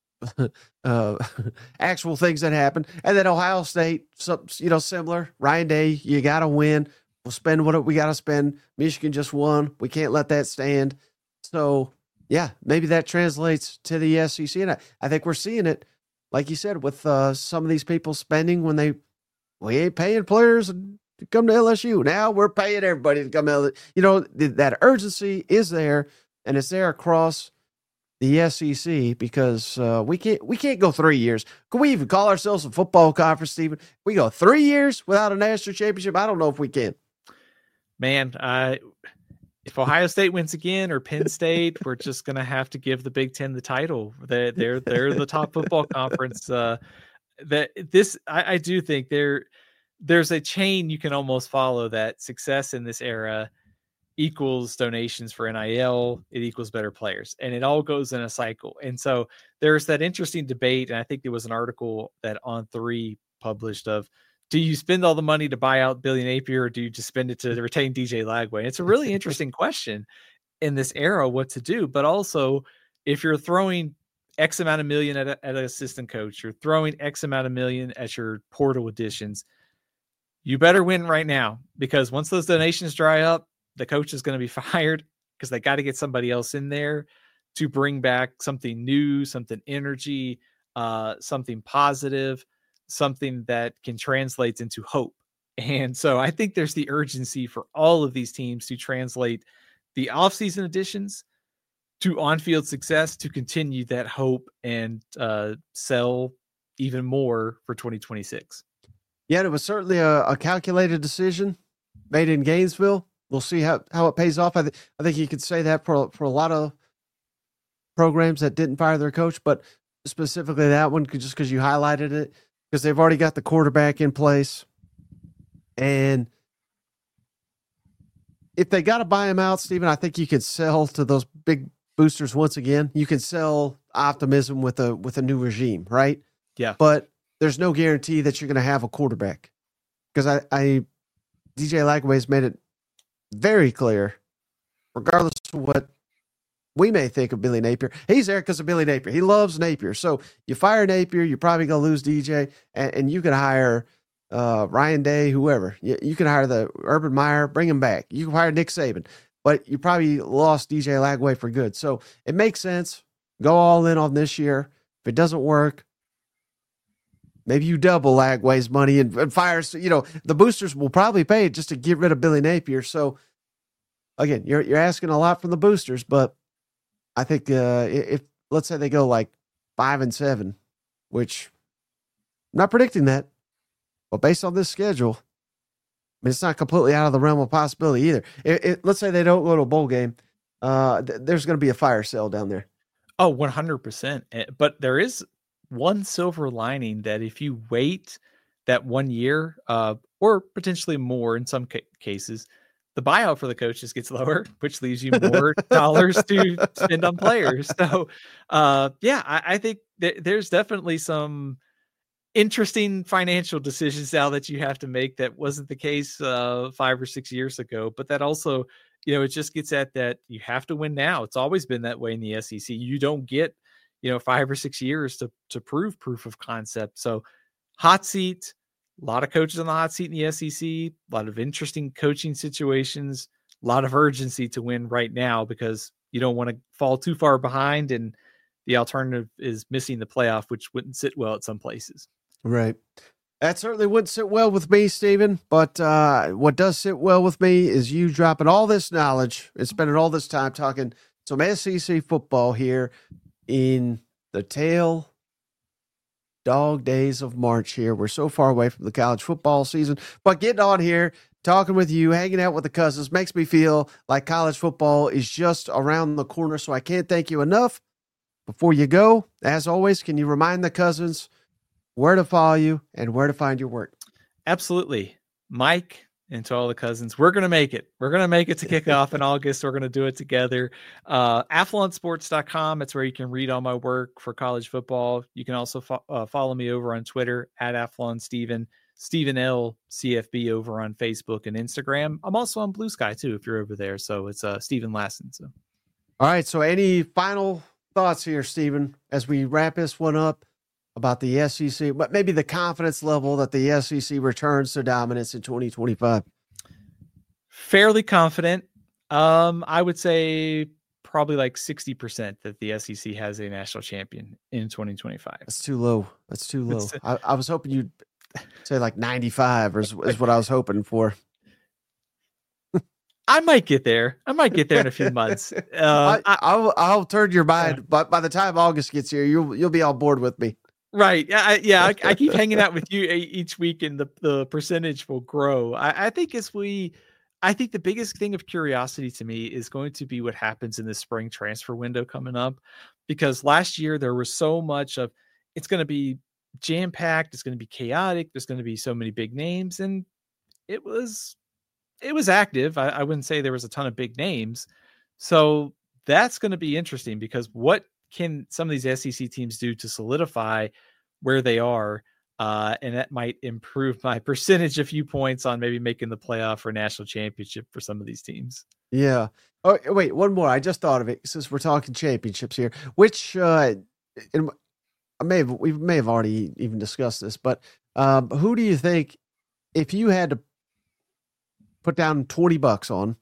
uh, actual things that happen. And then Ohio State, some, you know, similar. Ryan Day, you got to win. We'll spend what we got to spend. Michigan just won. We can't let that stand. So, yeah, maybe that translates to the S E C. And I, I think we're seeing it, like you said, with uh, some of these people spending when they, we ain't paying players to come to L S U. Now we're paying everybody to come to L S U. You know, th- that urgency is there, and it's there across the S E C because uh, we can't we can't go three years. Can we even call ourselves a football conference, Stephen? We go three years without a national championship? I don't know if we can. Man, uh, if Ohio State wins again or Penn State, we're just going to have to give the Big Ten the title. They're, they're, they're the top football conference. Uh, that this, I, I do think there, there's a chain you can almost follow that success in this era equals donations for N I L. It equals better players, and it all goes in a cycle. And so there's that interesting debate. And I think there was an article that On Three published of, do you spend all the money to buy out Billy Napier, or do you just spend it to retain D J Lagway? It's a really interesting question in this era, what to do. But also, if you're throwing X amount of million at, a, at an assistant coach, you're throwing X amount of million at your portal additions, you better win right now, because once those donations dry up, the coach is going to be fired because they got to get somebody else in there to bring back something new, something energy, uh, something positive, something that can translate into hope. And so I think there's the urgency for all of these teams to translate the offseason additions to on-field success to continue that hope and uh, sell even more for twenty twenty-six. Yeah, it was certainly a, a calculated decision made in Gainesville. We'll see how, how it pays off. I, th- I think you could say that for, for a lot of programs that didn't fire their coach, but specifically that one, just because you highlighted it, because they've already got the quarterback in place. And if they got to buy him out, Stephen, I think you can sell to those big boosters once again. You can sell optimism with a with a new regime, right? Yeah. But there's no guarantee that you're going to have a quarterback. Because I, I D J Lagway's made it very clear, regardless of what we may think of Billy Napier, he's there because of Billy Napier. He loves Napier. So you fire Napier, you're probably going to lose D J, and, and you can hire uh, Ryan Day, whoever. You, you can hire the Urban Meyer, bring him back. You can hire Nick Saban, but you probably lost D J Lagway for good. So it makes sense. Go all in on this year. If it doesn't work, maybe you double Lagway's money and, and fire. You know, the boosters will probably pay just to get rid of Billy Napier. So again, you're you're asking a lot from the boosters, but I think uh, if let's say they go like five and seven, which I'm not predicting that, but based on this schedule, I mean, it's not completely out of the realm of possibility either. It, it, let's say they don't go to a bowl game, uh, th- there's going to be a fire sale down there. Oh, one hundred percent. But there is one silver lining that if you wait that one year, uh, or potentially more in some ca- cases, the buyout for the coaches gets lower, which leaves you more dollars to spend on players. So, uh, yeah, I, I think th- there's definitely some interesting financial decisions now that you have to make that wasn't the case uh, five or six years ago. But that also, you know, it just gets at that you have to win now. It's always been that way in the S E C. You don't get, you know, five or six years to to prove proof of concept. So, hot seat. A lot of coaches on the hot seat in the S E C, a lot of interesting coaching situations, a lot of urgency to win right now because you don't want to fall too far behind. And the alternative is missing the playoff, which wouldn't sit well at some places. Right. That certainly wouldn't sit well with me, Stephen. But uh, what does sit well with me is you dropping all this knowledge and spending all this time talking some S E C football here in the tail dog days of March here. We're so far away from the college football season, but getting on here, talking with you, hanging out with the cousins makes me feel like college football is just around the corner. So I can't thank you enough. Before you go, as always, can you remind the cousins where to follow you and where to find your work? Absolutely. Mike, and to all the cousins, we're going to make it. We're going to make it to kick off in August. We're going to do it together. Uh, Athlon Sports dot com. It's where you can read all my work for college football. You can also fo- uh, follow me over on Twitter at Athlon Steven, Stephen L. C F B over on Facebook and Instagram. I'm also on Blue Sky too, if you're over there. So it's uh, Stephen Lassen. So, all right. So any final thoughts here, Stephen, as we wrap this one up about the S E C, but maybe the confidence level that the S E C returns to dominance in twenty twenty-five? Fairly confident. Um, I would say probably like sixty percent that the S E C has a national champion in twenty twenty-five. That's too low. That's too low. I, I was hoping you'd say like ninety-five is, is what I was hoping for. I might get there. I might get there in a few months. Um, I, I'll, I'll turn your mind, yeah. but by the time August gets here, you'll you'll be on board with me. Right. Yeah. I, yeah. I, I keep hanging out with you each week, and the, the percentage will grow. I, I think as we, I think the biggest thing of curiosity to me is going to be what happens in the spring transfer window coming up, because last year there was so much of it's going to be jam packed. It's going to be chaotic. There's going to be so many big names, and it was, it was active. I, I wouldn't say there was a ton of big names. So that's going to be interesting, because what can some of these S E C teams do to solidify where they are? Uh, and that might improve my percentage a few points on maybe making the playoff or national championship for some of these teams. Yeah. Oh, wait, one more. I just thought of it since we're talking championships here, which uh, and I may have, we may have already even discussed this, but um, who do you think, if you had to put down twenty bucks on,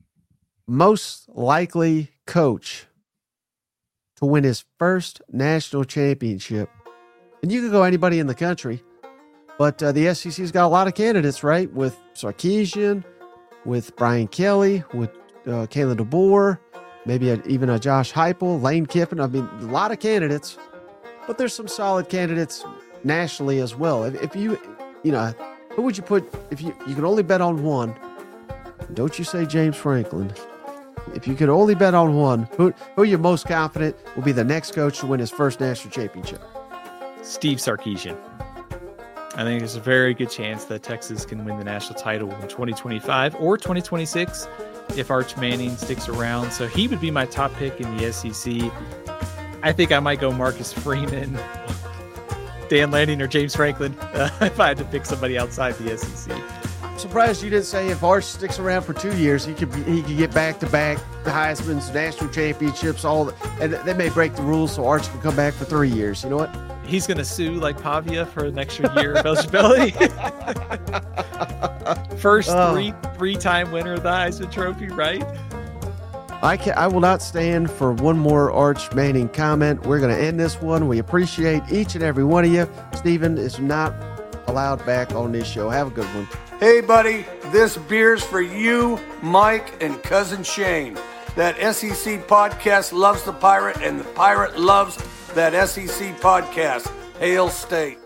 most likely coach to win his first national championship? And you could go anybody in the country, but uh, the S E C's got a lot of candidates, right? With Sarkisian, with Brian Kelly, with uh, Kalen DeBoer, maybe a, even a Josh Heupel, Lane Kiffin. I mean, a lot of candidates, but there's some solid candidates nationally as well. If, if you, you know, who would you put, if you, you can only bet on one, don't you say James Franklin. If you could only bet on one, who who are you most confident will be the next coach to win his first national championship? Steve Sarkisian. I think there's a very good chance that Texas can win the national title in twenty twenty-five or twenty twenty-six if Arch Manning sticks around. So he would be my top pick in the S E C. I think I might go Marcus Freeman, Dan Lanning, or James Franklin uh, if I had to pick somebody outside the S E C. Surprised you didn't say if Arch sticks around for two years, he could be, he could get back to back the Heisman's, national championships, all the, and they may break the rules so Arch can come back for three years. You know what? He's going to sue like Pavia for an extra year of eligibility. First oh. three three time winner of the Heisman Trophy, right? I can I will not stand for one more Arch Manning comment. We're going to end this one. We appreciate each and every one of you. Stephen is not allowed back on this show. Have a good one. Hey, buddy, this beer's for you, Mike, and Cousin Shane. That S E C podcast loves the Pirate, and the Pirate loves that S E C podcast. Hail State.